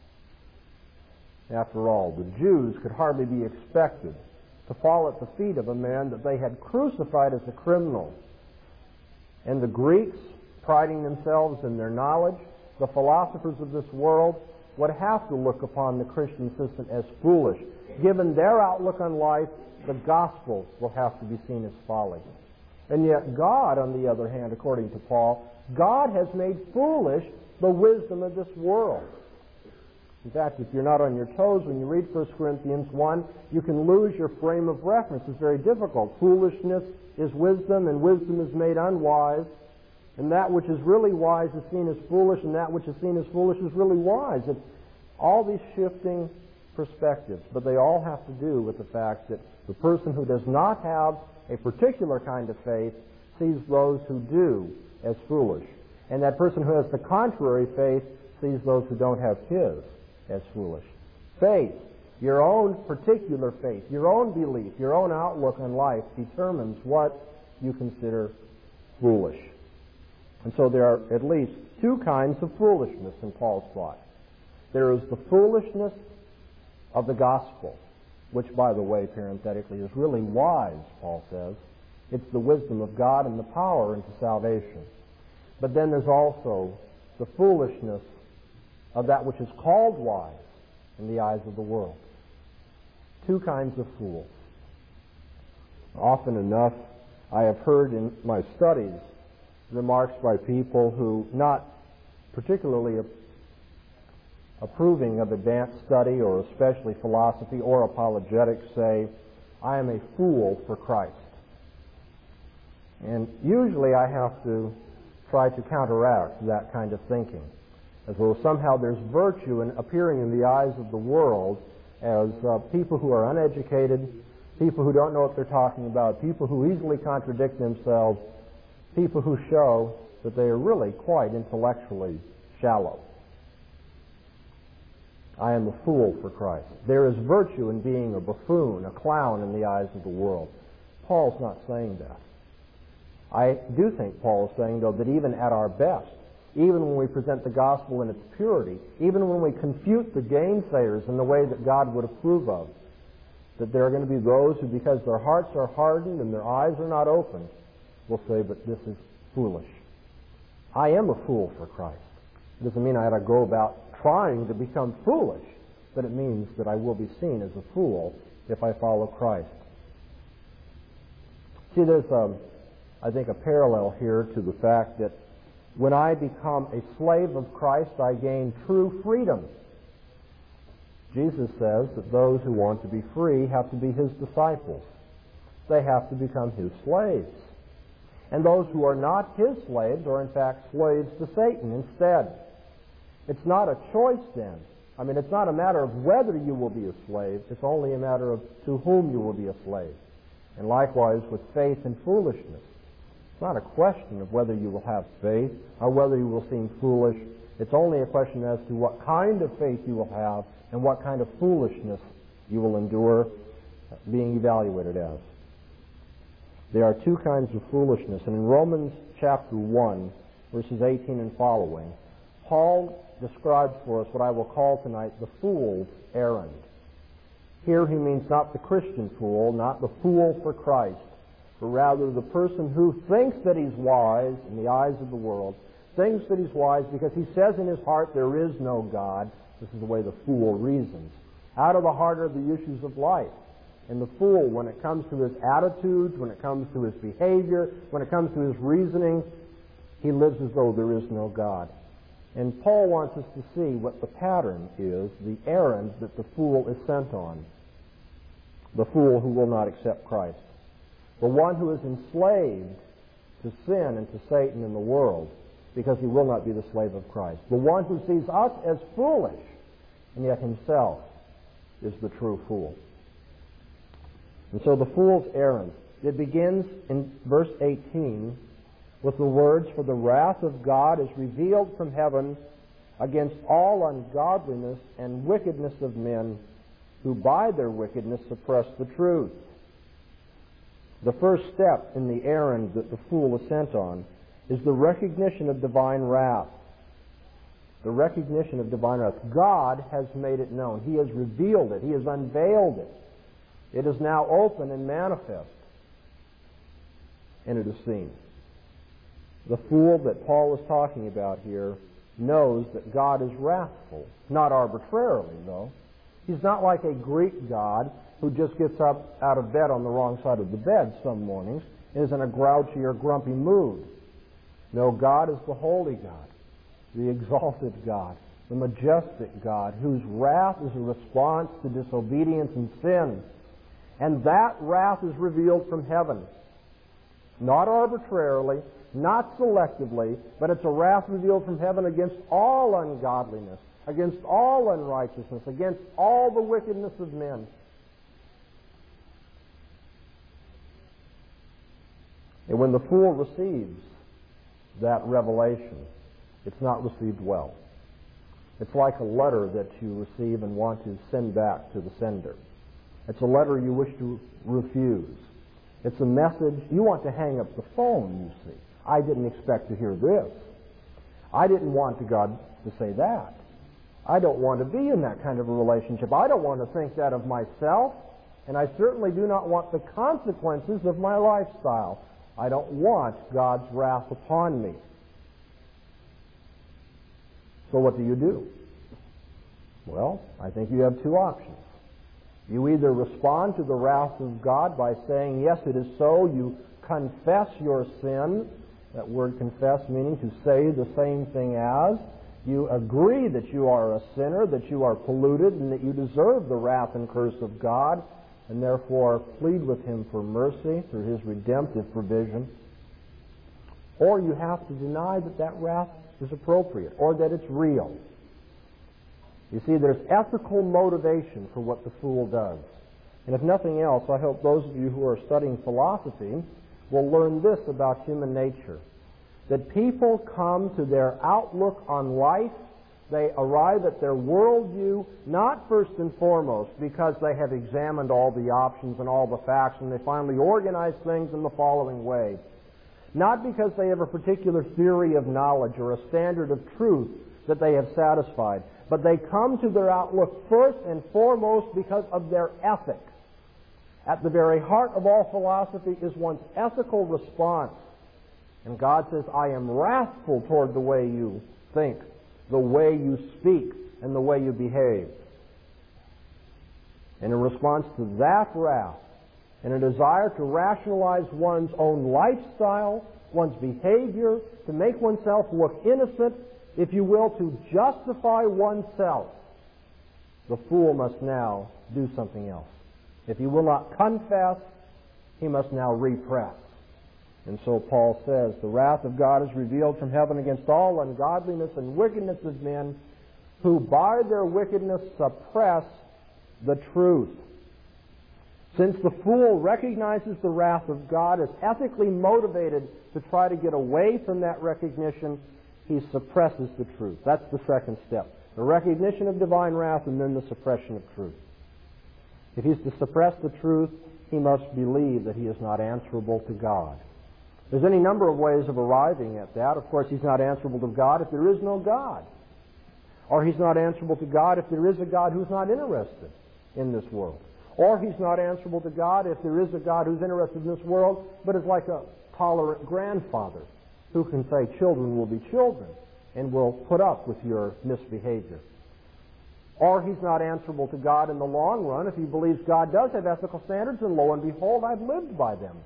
After all, the Jews could hardly be expected to fall at the feet of a man that they had crucified as a criminal. And the Greeks, priding themselves in their knowledge, the philosophers of this world, would have to look upon the Christian system as foolish. Given their outlook on life, the gospel will have to be seen as folly. And yet God, on the other hand, according to Paul, God has made foolish the wisdom of this world. In fact, if you're not on your toes when you read First Corinthians one, you can lose your frame of reference. It's very difficult. Foolishness is wisdom, and wisdom is made unwise. And that which is really wise is seen as foolish, and that which is seen as foolish is really wise. It's all these shifting perspectives, but they all have to do with the fact that the person who does not have a particular kind of faith sees those who do as foolish. And that person who has the contrary faith sees those who don't have his as foolish. Faith, your own particular faith, your own belief, your own outlook on life determines what you consider foolish. And so there are at least two kinds of foolishness in Paul's thought. There is the foolishness of the gospel, which, by the way, parenthetically, is really wise, Paul says. It's the wisdom of God and the power into salvation. But then there's also the foolishness of that which is called wise in the eyes of the world. Two kinds of fools. Often enough, I have heard in my studies remarks by people who, not particularly approving of advanced study or especially philosophy or apologetics, say, I am a fool for Christ. And usually I have to try to counteract that kind of thinking, as though somehow there's virtue in appearing in the eyes of the world as uh, people who are uneducated, people who don't know what they're talking about, people who easily contradict themselves, people who show that they are really quite intellectually shallow. I am a fool for Christ. There is virtue in being a buffoon, a clown in the eyes of the world. Paul's not saying that. I do think Paul is saying, though, that even at our best, even when we present the gospel in its purity, even when we confute the gainsayers in the way that God would approve of, that there are going to be those who, because their hearts are hardened and their eyes are not opened, will say, but this is foolish. I am a fool for Christ. It doesn't mean I ought to go about trying to become foolish, but it means that I will be seen as a fool if I follow Christ. See, there's, a, I think, a parallel here to the fact that when I become a slave of Christ, I gain true freedom. Jesus says that those who want to be free have to be His disciples. They have to become His slaves. And those who are not His slaves are in fact slaves to Satan instead. It's not a choice then. I mean, it's not a matter of whether you will be a slave. It's only a matter of to whom you will be a slave. And likewise with faith and foolishness. It's not a question of whether you will have faith or whether you will seem foolish. It's only a question as to what kind of faith you will have and what kind of foolishness you will endure being evaluated as. There are two kinds of foolishness. And in Romans chapter one, verses eighteen and following, Paul describes for us what I will call tonight the fool's errand. Here he means not the Christian fool, not the fool for Christ, but rather the person who thinks that he's wise in the eyes of the world, thinks that he's wise because he says in his heart there is no God. This is the way the fool reasons. Out of the heart are the issues of life. And the fool, when it comes to his attitudes, when it comes to his behavior, when it comes to his reasoning, he lives as though there is no God. And Paul wants us to see what the pattern is, the errand that the fool is sent on. The fool who will not accept Christ. The one who is enslaved to sin and to Satan in the world because he will not be the slave of Christ. The one who sees us as foolish and yet himself is the true fool. And so the fool's errand, it begins in verse eighteen with the words, "For the wrath of God is revealed from heaven against all ungodliness and wickedness of men who by their wickedness suppress the truth." The first step in the errand that the fool is sent on is the recognition of divine wrath. The recognition of divine wrath. God has made it known. He has revealed it. He has unveiled it. It is now open and manifest. And it is seen. The fool that Paul is talking about here knows that God is wrathful. Not arbitrarily, though. He's not like a Greek god who just gets up out of bed on the wrong side of the bed some mornings and is in a grouchy or grumpy mood. No, God is the holy God, the exalted God, the majestic God, whose wrath is a response to disobedience and sin. And that wrath is revealed from heaven. Not arbitrarily, not selectively, but it's a wrath revealed from heaven against all ungodliness, against all unrighteousness, against all the wickedness of men. And when the fool receives that revelation, it's not received well. It's like a letter that you receive and want to send back to the sender. It's a letter you wish to refuse. It's a message, you want to hang up the phone, you see. I didn't expect to hear this. I didn't want to God to say that. I don't want to be in that kind of a relationship. I don't want to think that of myself, and I certainly do not want the consequences of my lifestyle. I don't want God's wrath upon me. So what do you do? Well, I think you have two options. You either respond to the wrath of God by saying, yes, it is so. You confess your sin. That word confess meaning to say the same thing as. You agree that you are a sinner, that you are polluted, and that you deserve the wrath and curse of God, and therefore plead with Him for mercy through His redemptive provision. Or you have to deny that that wrath is appropriate, or that it's real. You see, there's ethical motivation for what the fool does. And if nothing else, I hope those of you who are studying philosophy will learn this about human nature. That people come to their outlook on life, they arrive at their worldview, not first and foremost because they have examined all the options and all the facts and they finally organize things in the following way. Not because they have a particular theory of knowledge or a standard of truth that they have satisfied, but they come to their outlook first and foremost because of their ethic. At the very heart of all philosophy is one's ethical response. And God says, I am wrathful toward the way you think, the way you speak, and the way you behave. And in response to that wrath, and a desire to rationalize one's own lifestyle, one's behavior, to make oneself look innocent, if you will, to justify oneself, the fool must now do something else. If he will not confess, he must now repress. And so Paul says, the wrath of God is revealed from heaven against all ungodliness and wickedness of men who by their wickedness suppress the truth. Since the fool recognizes the wrath of God, is ethically motivated to try to get away from that recognition, he suppresses the truth. That's the second step. The recognition of divine wrath and then the suppression of truth. If he's to suppress the truth, he must believe that he is not answerable to God. There's any number of ways of arriving at that. Of course, he's not answerable to God if there is no God. Or he's not answerable to God if there is a God who's not interested in this world. Or he's not answerable to God if there is a God who's interested in this world, but is like a tolerant grandfather who can say children will be children and will put up with your misbehavior. Or he's not answerable to God in the long run if he believes God does have ethical standards, and lo and behold, I've lived by them.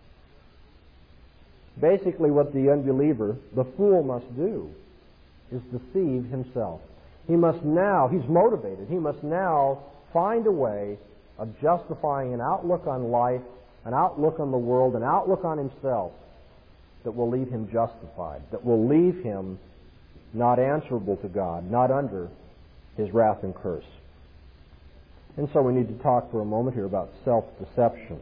Basically, what the unbeliever, the fool, must do is deceive himself. He must now, he's motivated, he must now find a way of justifying an outlook on life, an outlook on the world, an outlook on himself that will leave him justified, that will leave him not answerable to God, not under his wrath and curse. And so we need to talk for a moment here about self-deception.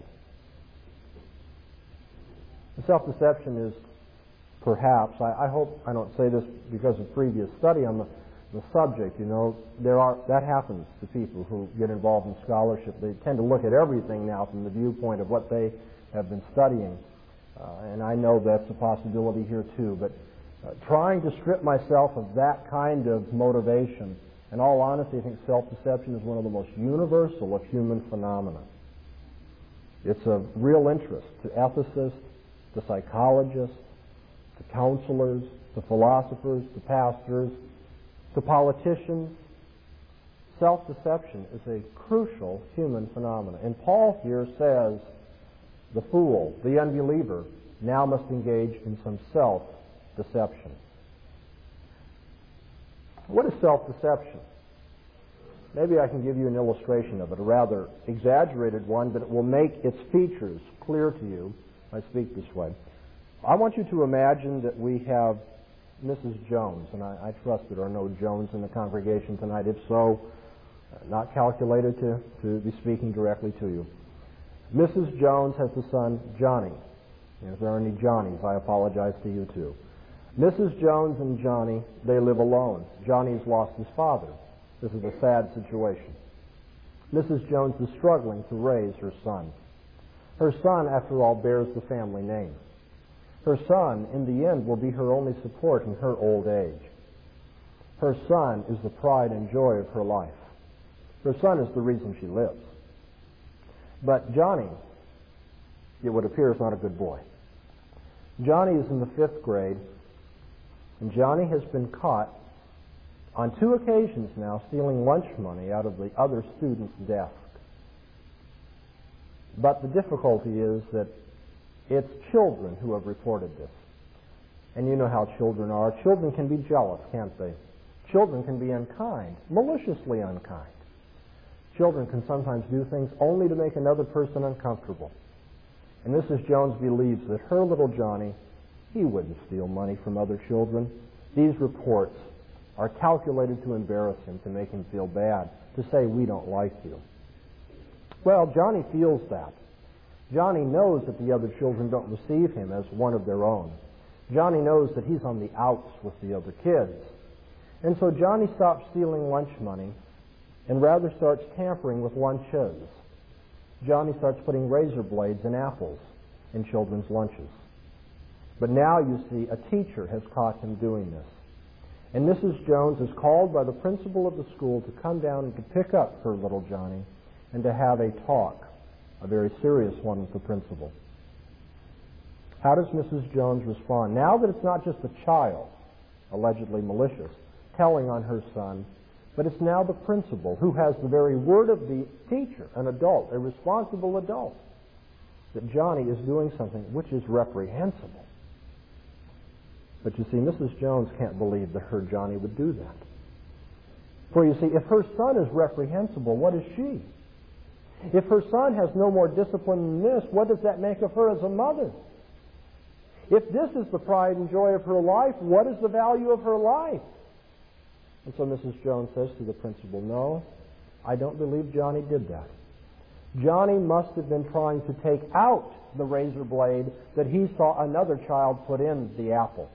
Self-deception is perhaps, I, I hope I don't say this because of previous study on the, the subject, you know, there are that happens to people who get involved in scholarship. They tend to look at everything now from the viewpoint of what they have been studying. Uh, and I know that's a possibility here too, but uh, trying to strip myself of that kind of motivation, in all honesty, I think self-deception is one of the most universal of human phenomena. It's of real interest to ethicists, to psychologists, to counselors, to philosophers, to pastors, to politicians. Self-deception is a crucial human phenomenon. And Paul here says the fool, the unbeliever, now must engage in some self-deception. What is self-deception? Maybe I can give you an illustration of it, a rather exaggerated one, but it will make its features clear to you if I speak this way. I want you to imagine that we have Missus Jones, and I, I trust there are no Jones in the congregation tonight. If so, not calculated to, to be speaking directly to you. Missus Jones has a son, Johnny. And if there are any Johnnies, I apologize to you too. Missus Jones and Johnny, they live alone. Johnny's lost his father. This is a sad situation. Missus Jones is struggling to raise her son. Her son, after all, bears the family name. Her son, in the end, will be her only support in her old age. Her son is the pride and joy of her life. Her son is the reason she lives. But Johnny, it would appear, is not a good boy. Johnny is in the fifth grade, and Johnny has been caught on two occasions now stealing lunch money out of the other student's desk. But the difficulty is that it's children who have reported this. And you know how children are. Children can be jealous, can't they? Children can be unkind, maliciously unkind. Children can sometimes do things only to make another person uncomfortable. And Missus Jones believes that her little Johnny, he wouldn't steal money from other children. These reports are calculated to embarrass him, to make him feel bad, to say, we don't like you. Well, Johnny feels that. Johnny knows that the other children don't receive him as one of their own. Johnny knows that he's on the outs with the other kids. And so Johnny stops stealing lunch money and rather starts tampering with lunches. Johnny starts putting razor blades and apples in children's lunches. But now, you see, a teacher has caught him doing this. And Missus Jones is called by the principal of the school to come down and to pick up her little Johnny and to have a talk, a very serious one, with the principal. How does Missus Jones respond? Now that it's not just a child, allegedly malicious, telling on her son, but it's now the principal who has the very word of the teacher, an adult, a responsible adult, that Johnny is doing something which is reprehensible. But you see, Missus Jones can't believe that her Johnny would do that. For you see, if her son is reprehensible, what is she? If her son has no more discipline than this, what does that make of her as a mother? If this is the pride and joy of her life, what is the value of her life? And so Missus Jones says to the principal, "No, I don't believe Johnny did that. Johnny must have been trying to take out the razor blade that he saw another child put in the apple."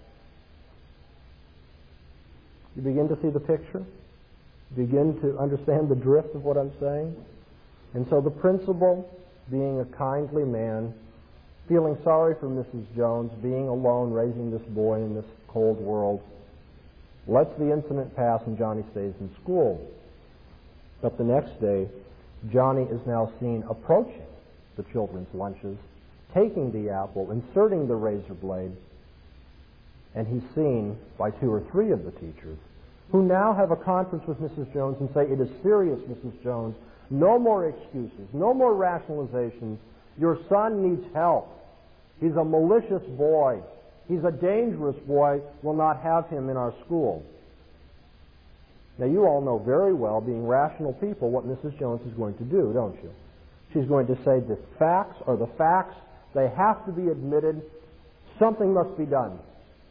You begin to see the picture? Begin to understand the drift of what I'm saying? And so the principal, being a kindly man, feeling sorry for Missus Jones, being alone, raising this boy in this cold world, lets the incident pass and Johnny stays in school. But the next day, Johnny is now seen approaching the children's lunches, taking the apple, inserting the razor blade, and he's seen by two or three of the teachers, who now have a conference with Missus Jones and say, "It is serious, Missus Jones. No more excuses, no more rationalizations. Your son needs help. He's a malicious boy. He's a dangerous boy. We'll not have him in our school." Now, you all know very well, being rational people, what Missus Jones is going to do, don't you? She's going to say the facts are the facts. They have to be admitted. Something must be done.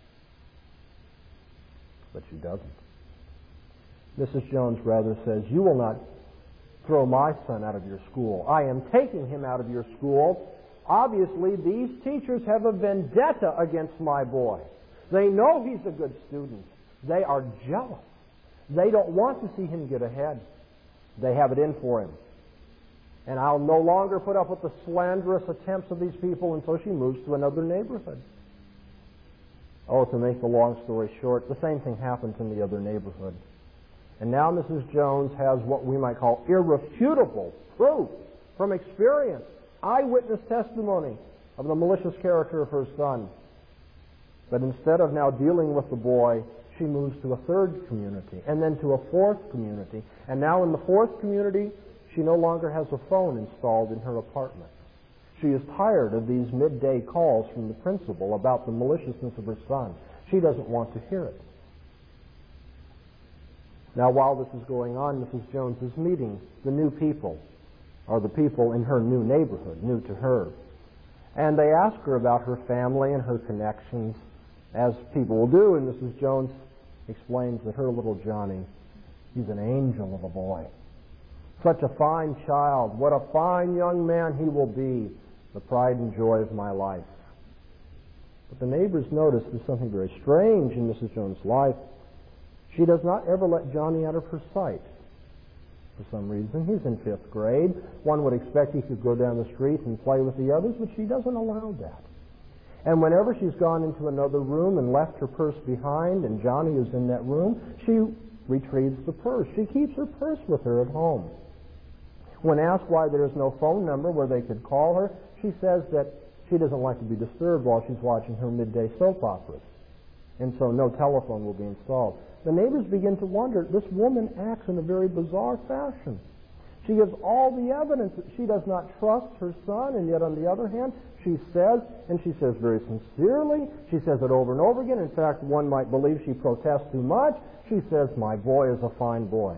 But she doesn't. Missus Jones rather says, "You will not throw my son out of your school. I am taking him out of your school. Obviously, these teachers have a vendetta against my boy. They know he's a good student. They are jealous. They don't want to see him get ahead. They have it in for him. And I'll no longer put up with the slanderous attempts of these people," and so she moves to another neighborhood. Oh, to make the long story short, the same thing happens in the other neighborhood. And now Missus Jones has what we might call irrefutable proof from experience, eyewitness testimony of the malicious character of her son. But instead of now dealing with the boy, she moves to a third community, and then to a fourth community. And now in the fourth community, she no longer has a phone installed in her apartment. She is tired of these midday calls from the principal about the maliciousness of her son. She doesn't want to hear it. Now, while this is going on, Missus Jones is meeting the new people, or the people in her new neighborhood, new to her. And they ask her about her family and her connections, as people will do, and Missus Jones explains that her little Johnny, he's an angel of a boy. Such a fine child. What a fine young man he will be, the pride and joy of my life. But the neighbors notice there's something very strange in Missus Jones' life. She does not ever let Johnny out of her sight. For some reason, he's in fifth grade. One would expect he could go down the street and play with the others, but she doesn't allow that. And whenever she's gone into another room and left her purse behind, and Johnny is in that room, she retrieves the purse. She keeps her purse with her at home. When asked why there is no phone number where they could call her, she says that she doesn't like to be disturbed while she's watching her midday soap operas. And so no telephone will be installed. The neighbors begin to wonder, this woman acts in a very bizarre fashion. She gives all the evidence that she does not trust her son, and yet on the other hand, she says, and she says very sincerely, she says it over and over again. In fact, one might believe she protests too much. She says, "My boy is a fine boy."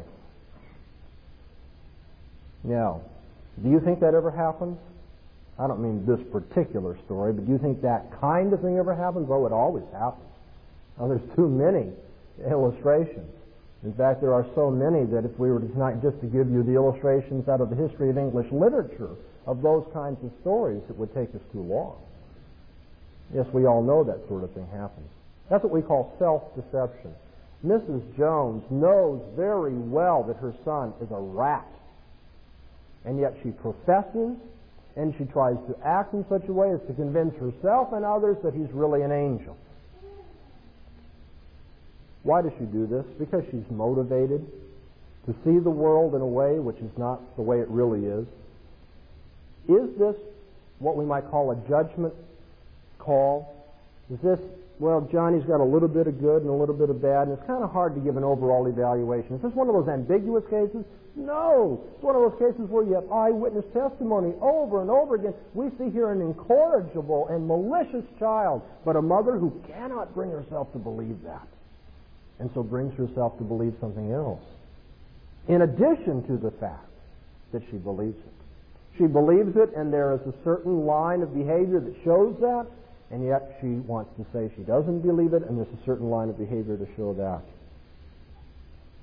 Now, do you think that ever happens? I don't mean this particular story, but do you think that kind of thing ever happens? Oh, it always happens. Oh, there's too many illustrations. In fact, there are so many that if we were tonight just to give you the illustrations out of the history of English literature of those kinds of stories, it would take us too long. Yes, we all know that sort of thing happens. That's what we call self-deception. Missus Jones knows very well that her son is a rat, and yet she professes and she tries to act in such a way as to convince herself and others that he's really an angel. Why does she do this? Because she's motivated to see the world in a way which is not the way it really is. Is this what we might call a judgment call? Is this, well, Johnny's got a little bit of good and a little bit of bad, and it's kind of hard to give an overall evaluation. Is this one of those ambiguous cases? No. It's one of those cases where you have eyewitness testimony over and over again. We see here an incorrigible and malicious child, but a mother who cannot bring herself to believe that, and so brings herself to believe something else, in addition to the fact that she believes it. She believes it, and there is a certain line of behavior that shows that, and yet she wants to say she doesn't believe it, and there's a certain line of behavior to show that.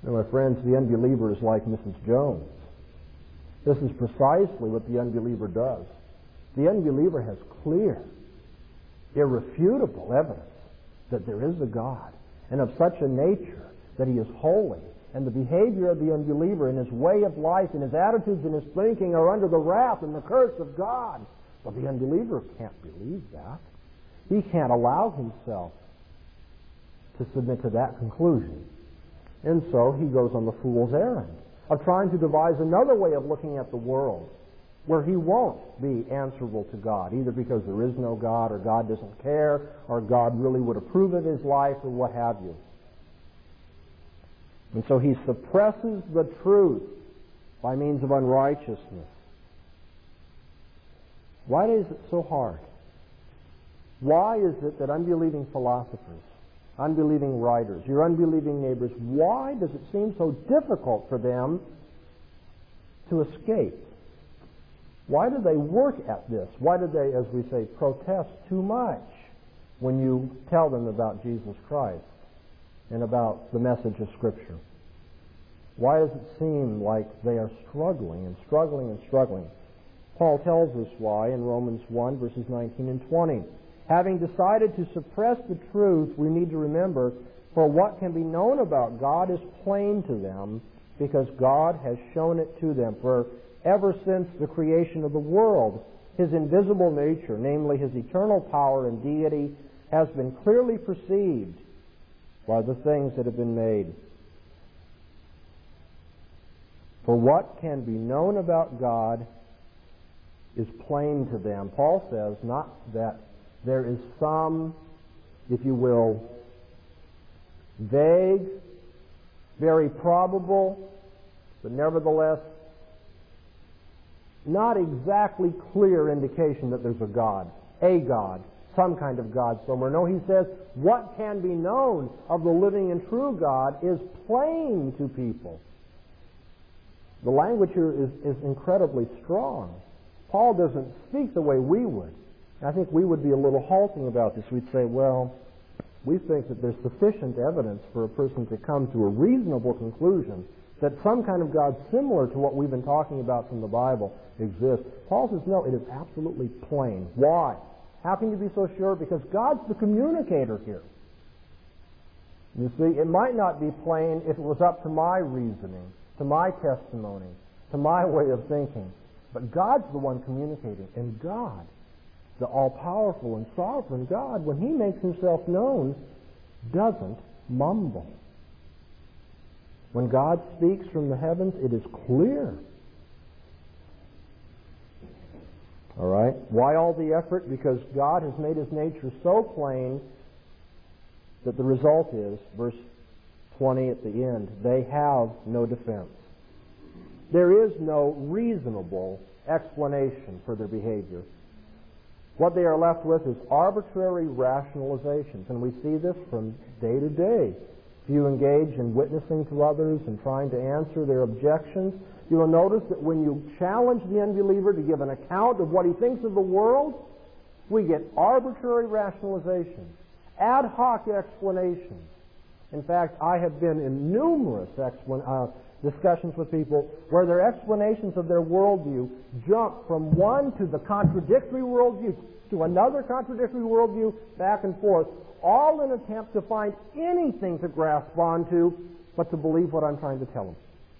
Now, my friends, the unbeliever is like Missus Jones. This is precisely what the unbeliever does. The unbeliever has clear, irrefutable evidence that there is a God, and of such a nature that He is holy, and the behavior of the unbeliever and his way of life and his attitudes and his thinking are under the wrath and the curse of God. But the unbeliever can't believe that. He can't allow himself to submit to that conclusion. And so he goes on the fool's errand of trying to devise another way of looking at the world where he won't be answerable to God, either because there is no God or God doesn't care or God really would approve of his life or what have you. And so he suppresses the truth by means of unrighteousness. Why is it so hard? Why is it that unbelieving philosophers, unbelieving writers, your unbelieving neighbors, why does it seem so difficult for them to escape? Why do they work at this? Why do they, as we say, protest too much when you tell them about Jesus Christ and about the message of Scripture? Why does it seem like they are struggling and struggling and struggling? Paul tells us why in Romans one, verses nineteen and twenty. Having decided to suppress the truth, we need to remember, for what can be known about God is plain to them, because God has shown it to them. For ever since the creation of the world, His invisible nature, namely His eternal power and deity, has been clearly perceived by the things that have been made. For what can be known about God is plain to them. Paul says not that there is some, if you will, vague, very probable, but nevertheless not exactly clear indication that there's a God, a God, some kind of God somewhere. No, he says what can be known of the living and true God is plain to people. The language here is, is incredibly strong. Paul doesn't speak the way we would. I think we would be a little halting about this. We'd say, well, we think that there's sufficient evidence for a person to come to a reasonable conclusion that some kind of God similar to what we've been talking about from the Bible exists. Paul says, no, it is absolutely plain. Why? How can you be so sure? Because God's the communicator here. You see, it might not be plain if it was up to my reasoning, to my testimony, to my way of thinking. But God's the one communicating. And God, the all-powerful and sovereign God, when He makes Himself known, doesn't mumble. When God speaks from the heavens, it is clear. All right? Why all the effort? Because God has made His nature so plain that the result is, verse twenty at the end, they have no defense. There is no reasonable explanation for their behavior. What they are left with is arbitrary rationalizations, and we see this from day to day. If you engage in witnessing to others and trying to answer their objections, you will notice that when you challenge the unbeliever to give an account of what he thinks of the world, we get arbitrary rationalizations, ad hoc explanations. In fact, I have been in numerous explan- uh, discussions with people where their explanations of their worldview jump from one to the contradictory worldview to another contradictory worldview, back and forth, all in an attempt to find anything to grasp onto but to believe what I'm trying to tell them.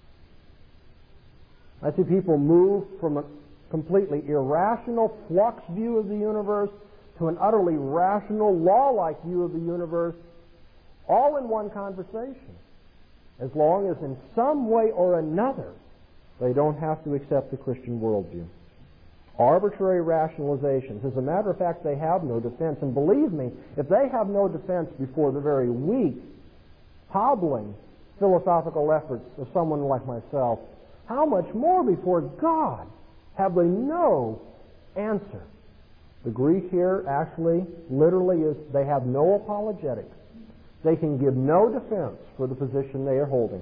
I see people move from a completely irrational flux view of the universe to an utterly rational, law-like view of the universe, all in one conversation, as long as in some way or another they don't have to accept the Christian worldview. Arbitrary rationalizations. As a matter of fact, they have no defense. And believe me, if they have no defense before the very weak, hobbling philosophical efforts of someone like myself, how much more before God have they no answer? The Greek here actually literally is they have no apologetics. They can give no defense for the position they are holding.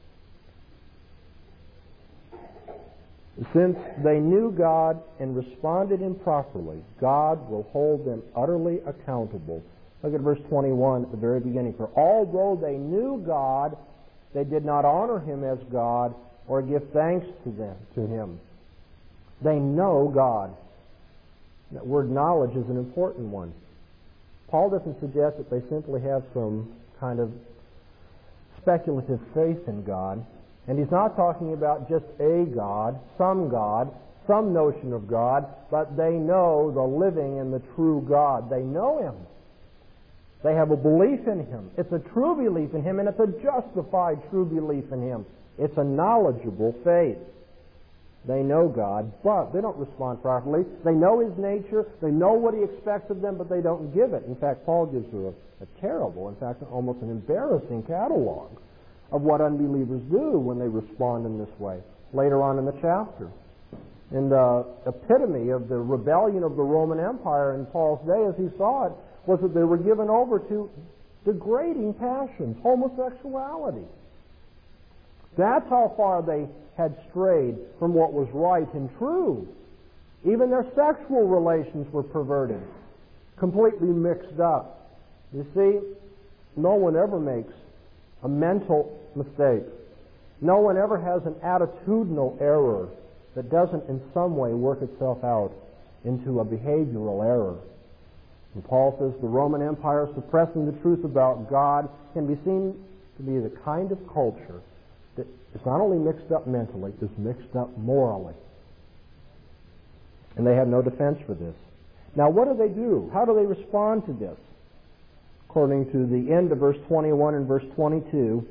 Since they knew God and responded improperly, God will hold them utterly accountable. Look at verse twenty-one at the very beginning. For although they knew God They did not honor him as God or give thanks to them to him. They know God. That word knowledge is an important one. Paul doesn't suggest that they simply have some kind of speculative faith in God. And he's not talking about just a God, some God, some notion of God, but they know the living and the true God. They know him. They have a belief in him. It's a true belief in him, and it's a justified true belief in him. It's a knowledgeable faith. They know God, but they don't respond properly. They know his nature. They know what he expects of them, but they don't give it. In fact, Paul gives a, a terrible, in fact, almost an embarrassing catalog of what unbelievers do when they respond in this way later on in the chapter. And the epitome of the rebellion of the Roman Empire in Paul's day, as he saw it, was that they were given over to degrading passions, homosexuality. That's how far they had strayed from what was right and true. Even their sexual relations were perverted, completely mixed up. You see, no one ever makes a mental mistake. No one ever has an attitudinal error that doesn't in some way work itself out into a behavioral error. And Paul says the Roman Empire suppressing the truth about God can be seen to be the kind of culture that is not only mixed up mentally, it's mixed up morally. And they have no defense for this. Now what do they do? How do they respond to this? According to the end of verse twenty-one and verse twenty-two,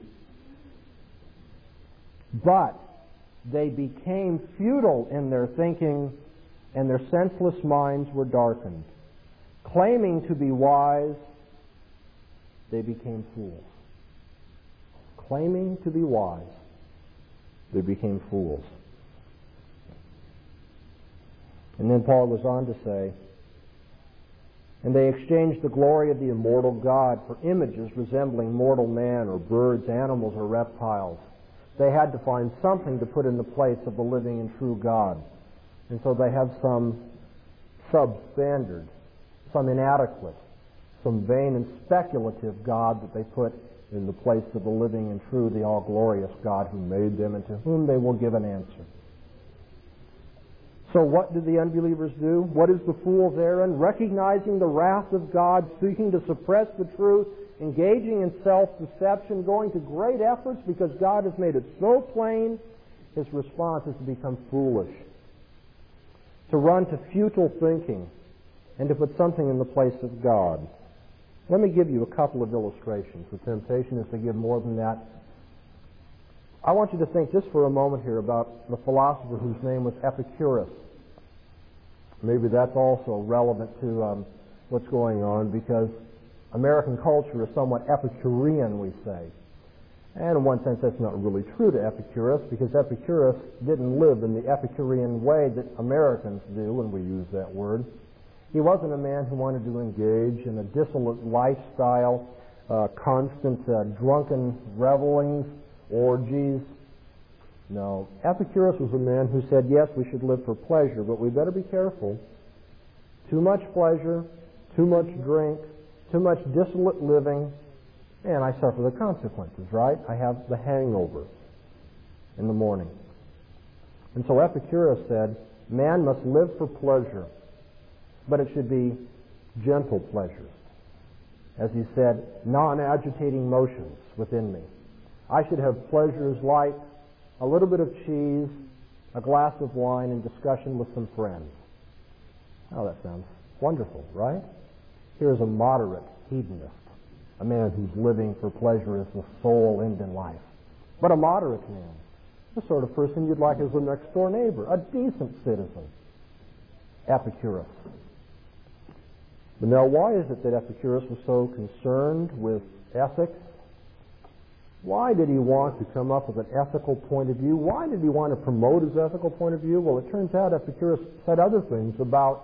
but they became futile in their thinking, and their senseless minds were darkened. Claiming to be wise, they became fools. Claiming to be wise, they became fools. And then Paul goes on to say, and they exchanged the glory of the immortal God for images resembling mortal man or birds, animals, or reptiles. They had to find something to put in the place of the living and true God. And so they have some substandard, some inadequate, some vain and speculative God that they put in the place of the living and true, the all-glorious God who made them and to whom they will give an answer. So what do the unbelievers do? What is the fool's errand? Recognizing the wrath of God, seeking to suppress the truth, engaging in self-deception, going to great efforts because God has made it so plain, his response is to become foolish, to run to futile thinking, and to put something in the place of God. Let me give you a couple of illustrations. The temptation is to give more than that. I want you to think just for a moment here about the philosopher whose name was Epicurus. Maybe that's also relevant to um, what's going on, because American culture is somewhat Epicurean, we say. And in one sense, that's not really true to Epicurus, because Epicurus didn't live in the Epicurean way that Americans do when we use that word. He wasn't a man who wanted to engage in a dissolute lifestyle, uh, constant uh, drunken revelings, orgies. No, Epicurus was a man who said, yes, we should live for pleasure, but we better be careful. Too much pleasure, too much drink, too much dissolute living, and I suffer the consequences, right? I have the hangover in the morning. And so Epicurus said, man must live for pleasure, but it should be gentle pleasures. As he said, non-agitating motions within me. I should have pleasures like a little bit of cheese, a glass of wine, and discussion with some friends. Oh, that sounds wonderful, right? Here's a moderate hedonist, a man who's living for pleasure as the sole end in life. But a moderate man, the sort of person you'd like as a next-door neighbor, a decent citizen. Epicurus. But now, why is it that Epicurus was so concerned with ethics? Why did he want to come up with an ethical point of view? Why did he want to promote his ethical point of view? Well, it turns out Epicurus said other things about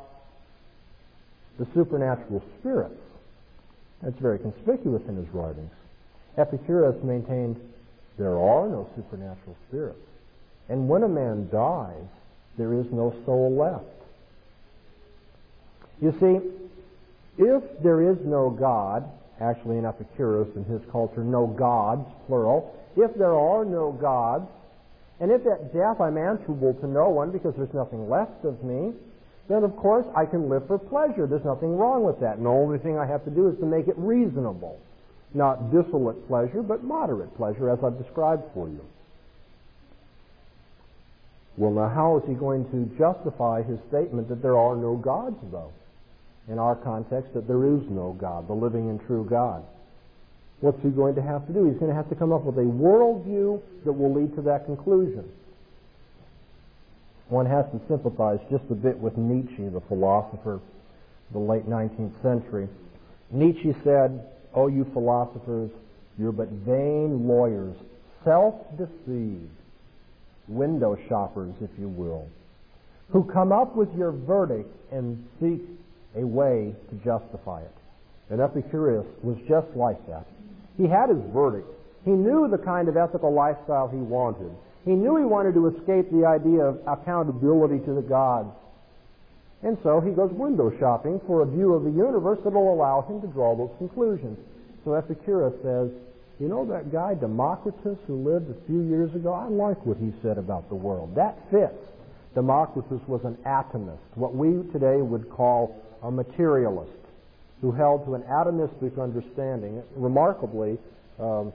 the supernatural spirits. That's very conspicuous in his writings. Epicurus maintained there are no supernatural spirits. And when a man dies, there is no soul left. You see, if there is no God, actually in Epicurus and his culture, no gods, plural. If there are no gods, and if at death I'm answerable to no one because there's nothing left of me, then of course I can live for pleasure. There's nothing wrong with that. And the only thing I have to do is to make it reasonable. Not dissolute pleasure, but moderate pleasure, as I've described for you. Well, now how is he going to justify his statement that there are no gods, though? In our context, that there is no God, the living and true God. What's he going to have to do? He's going to have to come up with a worldview that will lead to that conclusion. One has to sympathize just a bit with Nietzsche, the philosopher of the late nineteenth century. Nietzsche said, "Oh, you philosophers, you're but vain lawyers, self-deceived, window shoppers, if you will, who come up with your verdict and seek a way to justify it." And Epicurus was just like that. He had his verdict. He knew the kind of ethical lifestyle he wanted. He knew he wanted to escape the idea of accountability to the gods. And so he goes window shopping for a view of the universe that will allow him to draw those conclusions. So Epicurus says, you know that guy Democritus who lived a few years ago? I like what he said about the world. That fits. Democritus was an atomist, what we today would call a materialist, who held to an atomistic understanding, remarkably um,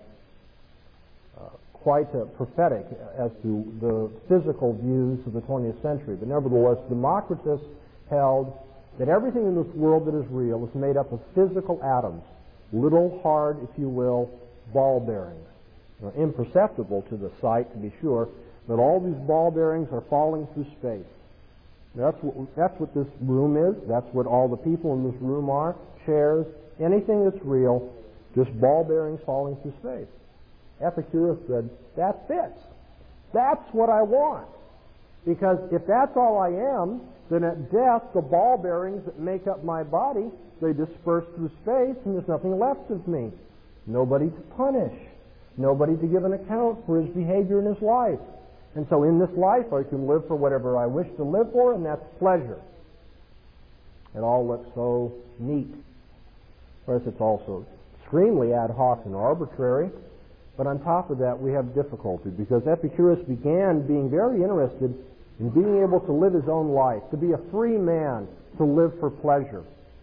uh, quite uh, prophetic as to the physical views of the twentieth century. But nevertheless, Democritus held that everything in this world that is real is made up of physical atoms, little, hard, if you will, ball bearings. Now, imperceptible to the sight, to be sure, but all these ball bearings are falling through space. That's what, that's what this room is. That's what all the people in this room are. Chairs, anything that's real, just ball bearings falling through space. Epicurus said, that fits. That's what I want. Because if that's all I am, then at death, the ball bearings that make up my body, they disperse through space and there's nothing left of me. Nobody to punish. Nobody to give an account for his behavior in his life. And so in this life, I can live for whatever I wish to live for, and that's pleasure. It all looks so neat. Of course, it's also extremely ad hoc and arbitrary. But on top of that, we have difficulty, because Epicurus began being very interested in being able to live his own life, to be a free man, to live for pleasure.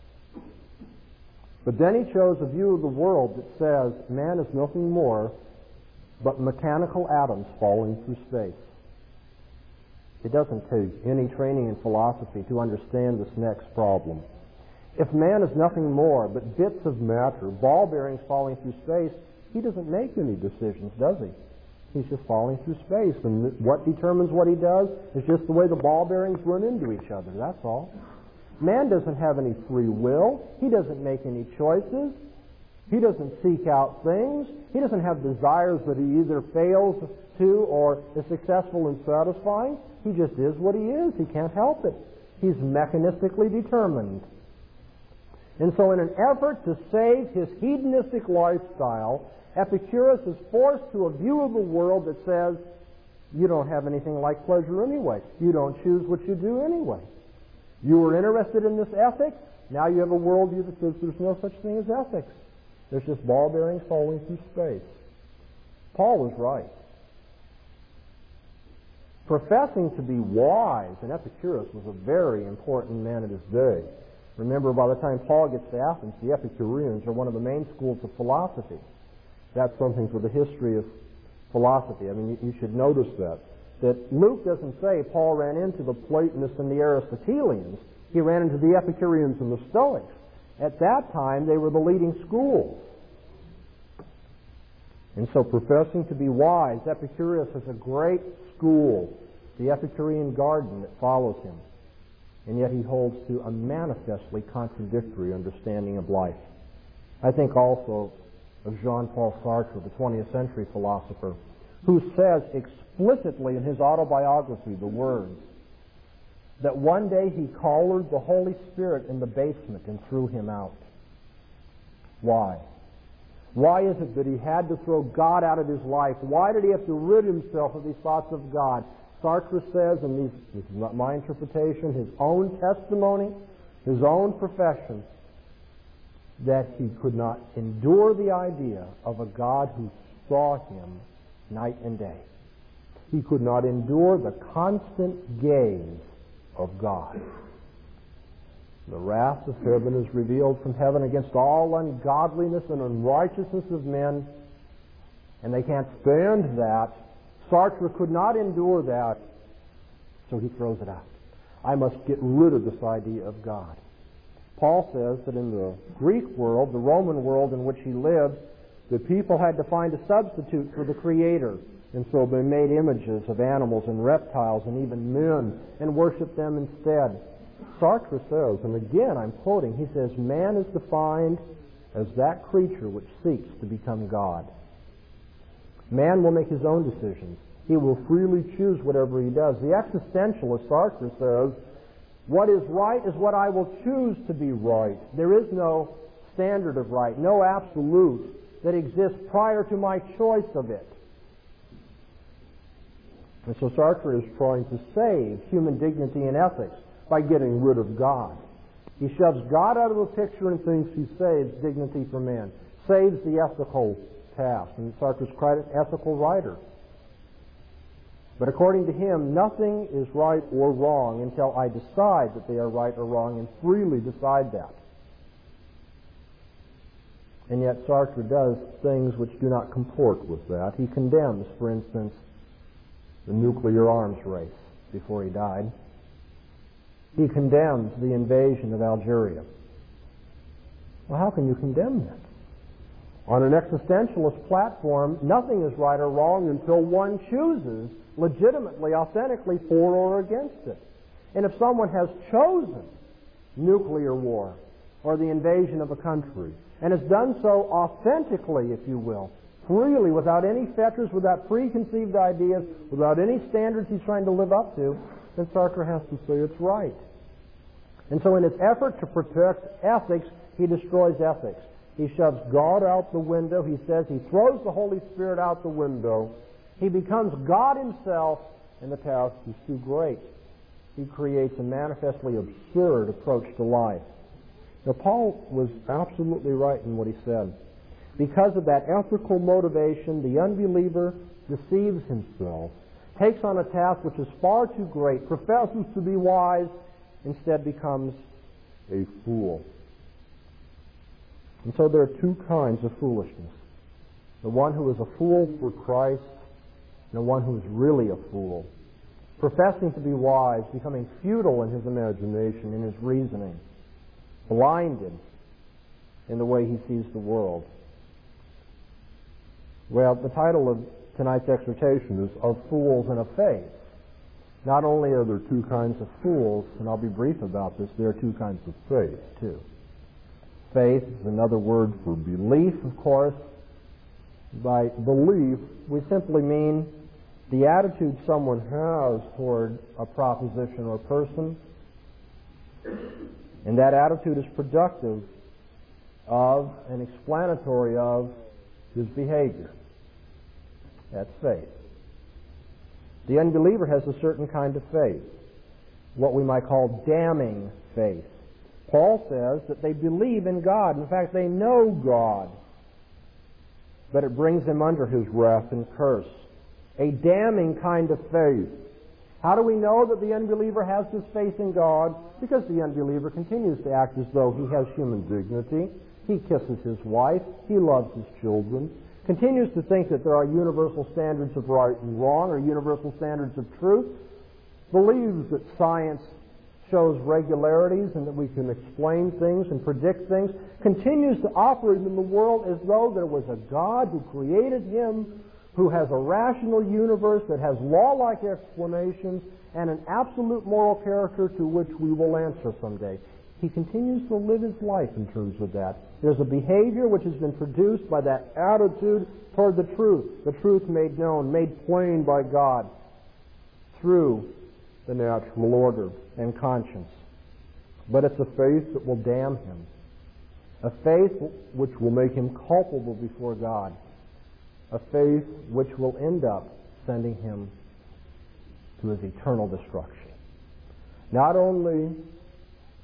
But then he chose a view of the world that says man is nothing more but mechanical atoms falling through space. It doesn't take any training in philosophy to understand this next problem. If man is nothing more but bits of matter, ball bearings falling through space, he doesn't make any decisions, does he? He's just falling through space. And what determines what he does is just the way the ball bearings run into each other, that's all. Man doesn't have any free will. He doesn't make any choices. He doesn't seek out things. He doesn't have desires that he either fails to or is successful in satisfying. He just is what he is. He can't help it. He's mechanistically determined. And so in an effort to save his hedonistic lifestyle, Epicurus is forced to a view of the world that says, you don't have anything like pleasure anyway. You don't choose what you do anyway. You were interested in this ethics. Now you have a worldview that says there's no such thing as ethics. There's just ball bearings falling through space. Paul was right. Professing to be wise, and Epicurus was a very important man of his day. Remember, by the time Paul gets to Athens, the Epicureans are one of the main schools of philosophy. That's something for the history of philosophy. I mean, you, you should notice that. That Luke doesn't say Paul ran into the Platonists and the Aristotelians. He ran into the Epicureans and the Stoics. At that time, they were the leading schools. And so, professing to be wise, Epicurus has a great school, the Epicurean garden that follows him. And yet he holds to a manifestly contradictory understanding of life. I think also of Jean-Paul Sartre, the twentieth century philosopher, who says explicitly in his autobiography the words that one day he collared the Holy Spirit in the basement and threw him out. Why? Why is it that he had to throw God out of his life? Why did he have to rid himself of these thoughts of God? Sartre says, and these, this is not my interpretation, his own testimony, his own profession, that he could not endure the idea of a God who saw him night and day. He could not endure the constant gaze of God. The wrath of heaven is revealed from heaven against all ungodliness and unrighteousness of men, and they can't stand that. Sartre could not endure that, so he throws it out. I must get rid of this idea of God. Paul says that in the Greek world, the Roman world in which he lived, the people had to find a substitute for the Creator, and so they made images of animals and reptiles and even men and worshiped them instead. Sartre says, and again I'm quoting, he says, man is defined as that creature which seeks to become God. Man will make his own decisions. He will freely choose whatever he does. The existentialist, Sartre, says, what is right is what I will choose to be right. There is no standard of right, no absolute that exists prior to my choice of it. And so Sartre is trying to save human dignity and ethics by getting rid of God. He shoves God out of the picture and thinks he saves dignity for man, saves the ethical task. And Sartre's quite an ethical writer. But according to him, nothing is right or wrong until I decide that they are right or wrong and freely decide that. And yet Sartre does things which do not comport with that. He condemns, for instance, the nuclear arms race before he died. He condemns the invasion of Algeria. Well, how can you condemn that? On an existentialist platform, nothing is right or wrong until one chooses legitimately, authentically for or against it. And if someone has chosen nuclear war or the invasion of a country and has done so authentically, if you will, freely, without any fetters, without preconceived ideas, without any standards he's trying to live up to, then Sartre has to say it's right. And so in his effort to protect ethics, he destroys ethics. He shoves God out the window. He says he throws the Holy Spirit out the window. He becomes God himself, and the task is too great. He creates a manifestly absurd approach to life. Now, Paul was absolutely right in what he said. Because of that ethical motivation, the unbeliever deceives himself, takes on a task which is far too great, professes to be wise, instead becomes a fool. And so there are two kinds of foolishness. The one who is a fool for Christ, and the one who is really a fool. Professing to be wise, becoming futile in his imagination, in his reasoning, blinded in the way he sees the world. Well, the title of tonight's exhortation is Of Fools and of Faith. Not only are there two kinds of fools, and I'll be brief about this, there are two kinds of faith, too. Faith is another word for belief, of course. By belief, we simply mean the attitude someone has toward a proposition or person, and that attitude is productive of and explanatory of his behavior. That's faith. The unbeliever has a certain kind of faith, what we might call damning faith. Paul says that they believe in God. In fact, they know God, but it brings them under his wrath and curse. A damning kind of faith. How do we know that the unbeliever has this faith in God? Because the unbeliever continues to act as though he has human dignity. He kisses his wife. He loves his children. Continues to think that there are universal standards of right and wrong or universal standards of truth. Believes that science shows regularities and that we can explain things and predict things. Continues to operate in the world as though there was a God who created him, who has a rational universe that has law-like explanations and an absolute moral character to which we will answer someday. He continues to live his life in terms of that. There's a behavior which has been produced by that attitude toward the truth, the truth made known, made plain by God through the natural order and conscience. But it's a faith that will damn him, a faith which will make him culpable before God, a faith which will end up sending him to his eternal destruction. Not only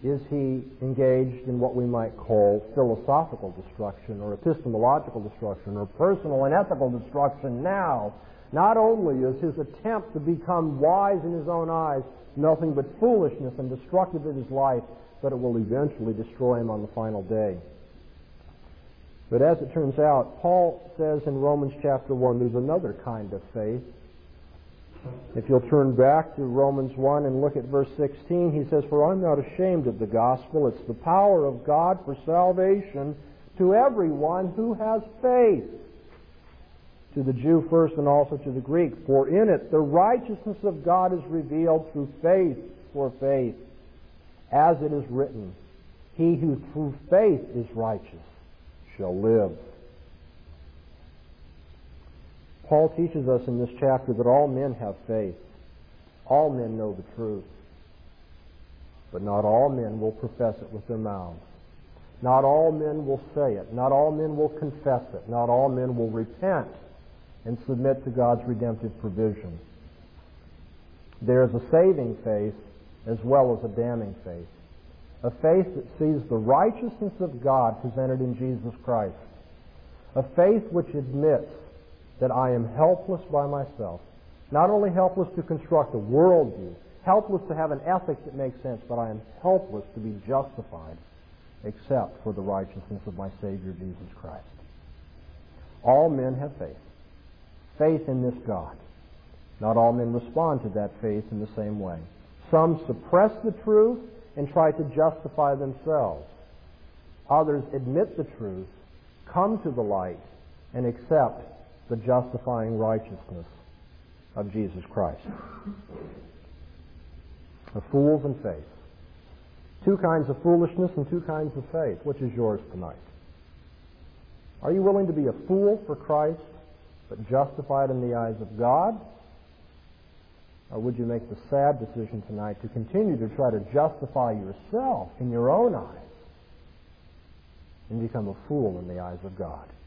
is he engaged in what we might call philosophical destruction or epistemological destruction or personal and ethical destruction now? Not only is his attempt to become wise in his own eyes nothing but foolishness and destructive in his life, but it will eventually destroy him on the final day. But as it turns out, Paul says in Romans chapter one, there's another kind of faith. If you'll turn back to Romans one and look at verse sixteen, he says, "For I'm not ashamed of the gospel. It's the power of God for salvation to everyone who has faith, to the Jew first and also to the Greek. For in it the righteousness of God is revealed through faith for faith. As it is written, he who through faith is righteous shall live." Paul teaches us in this chapter that all men have faith. All men know the truth. But not all men will profess it with their mouths. Not all men will say it. Not all men will confess it. Not all men will repent and submit to God's redemptive provision. There is a saving faith as well as a damning faith. A faith that sees the righteousness of God presented in Jesus Christ. A faith which admits that I am helpless by myself. Not only helpless to construct a worldview, helpless to have an ethic that makes sense, but I am helpless to be justified except for the righteousness of my Savior Jesus Christ. All men have faith. Faith in this God. Not all men respond to that faith in the same way. Some suppress the truth and try to justify themselves. Others admit the truth, come to the light, and accept the justifying righteousness of Jesus Christ. The fools and faith. Two kinds of foolishness and two kinds of faith. Which is yours tonight? Are you willing to be a fool for Christ, but justified in the eyes of God? Or would you make the sad decision tonight to continue to try to justify yourself in your own eyes and become a fool in the eyes of God?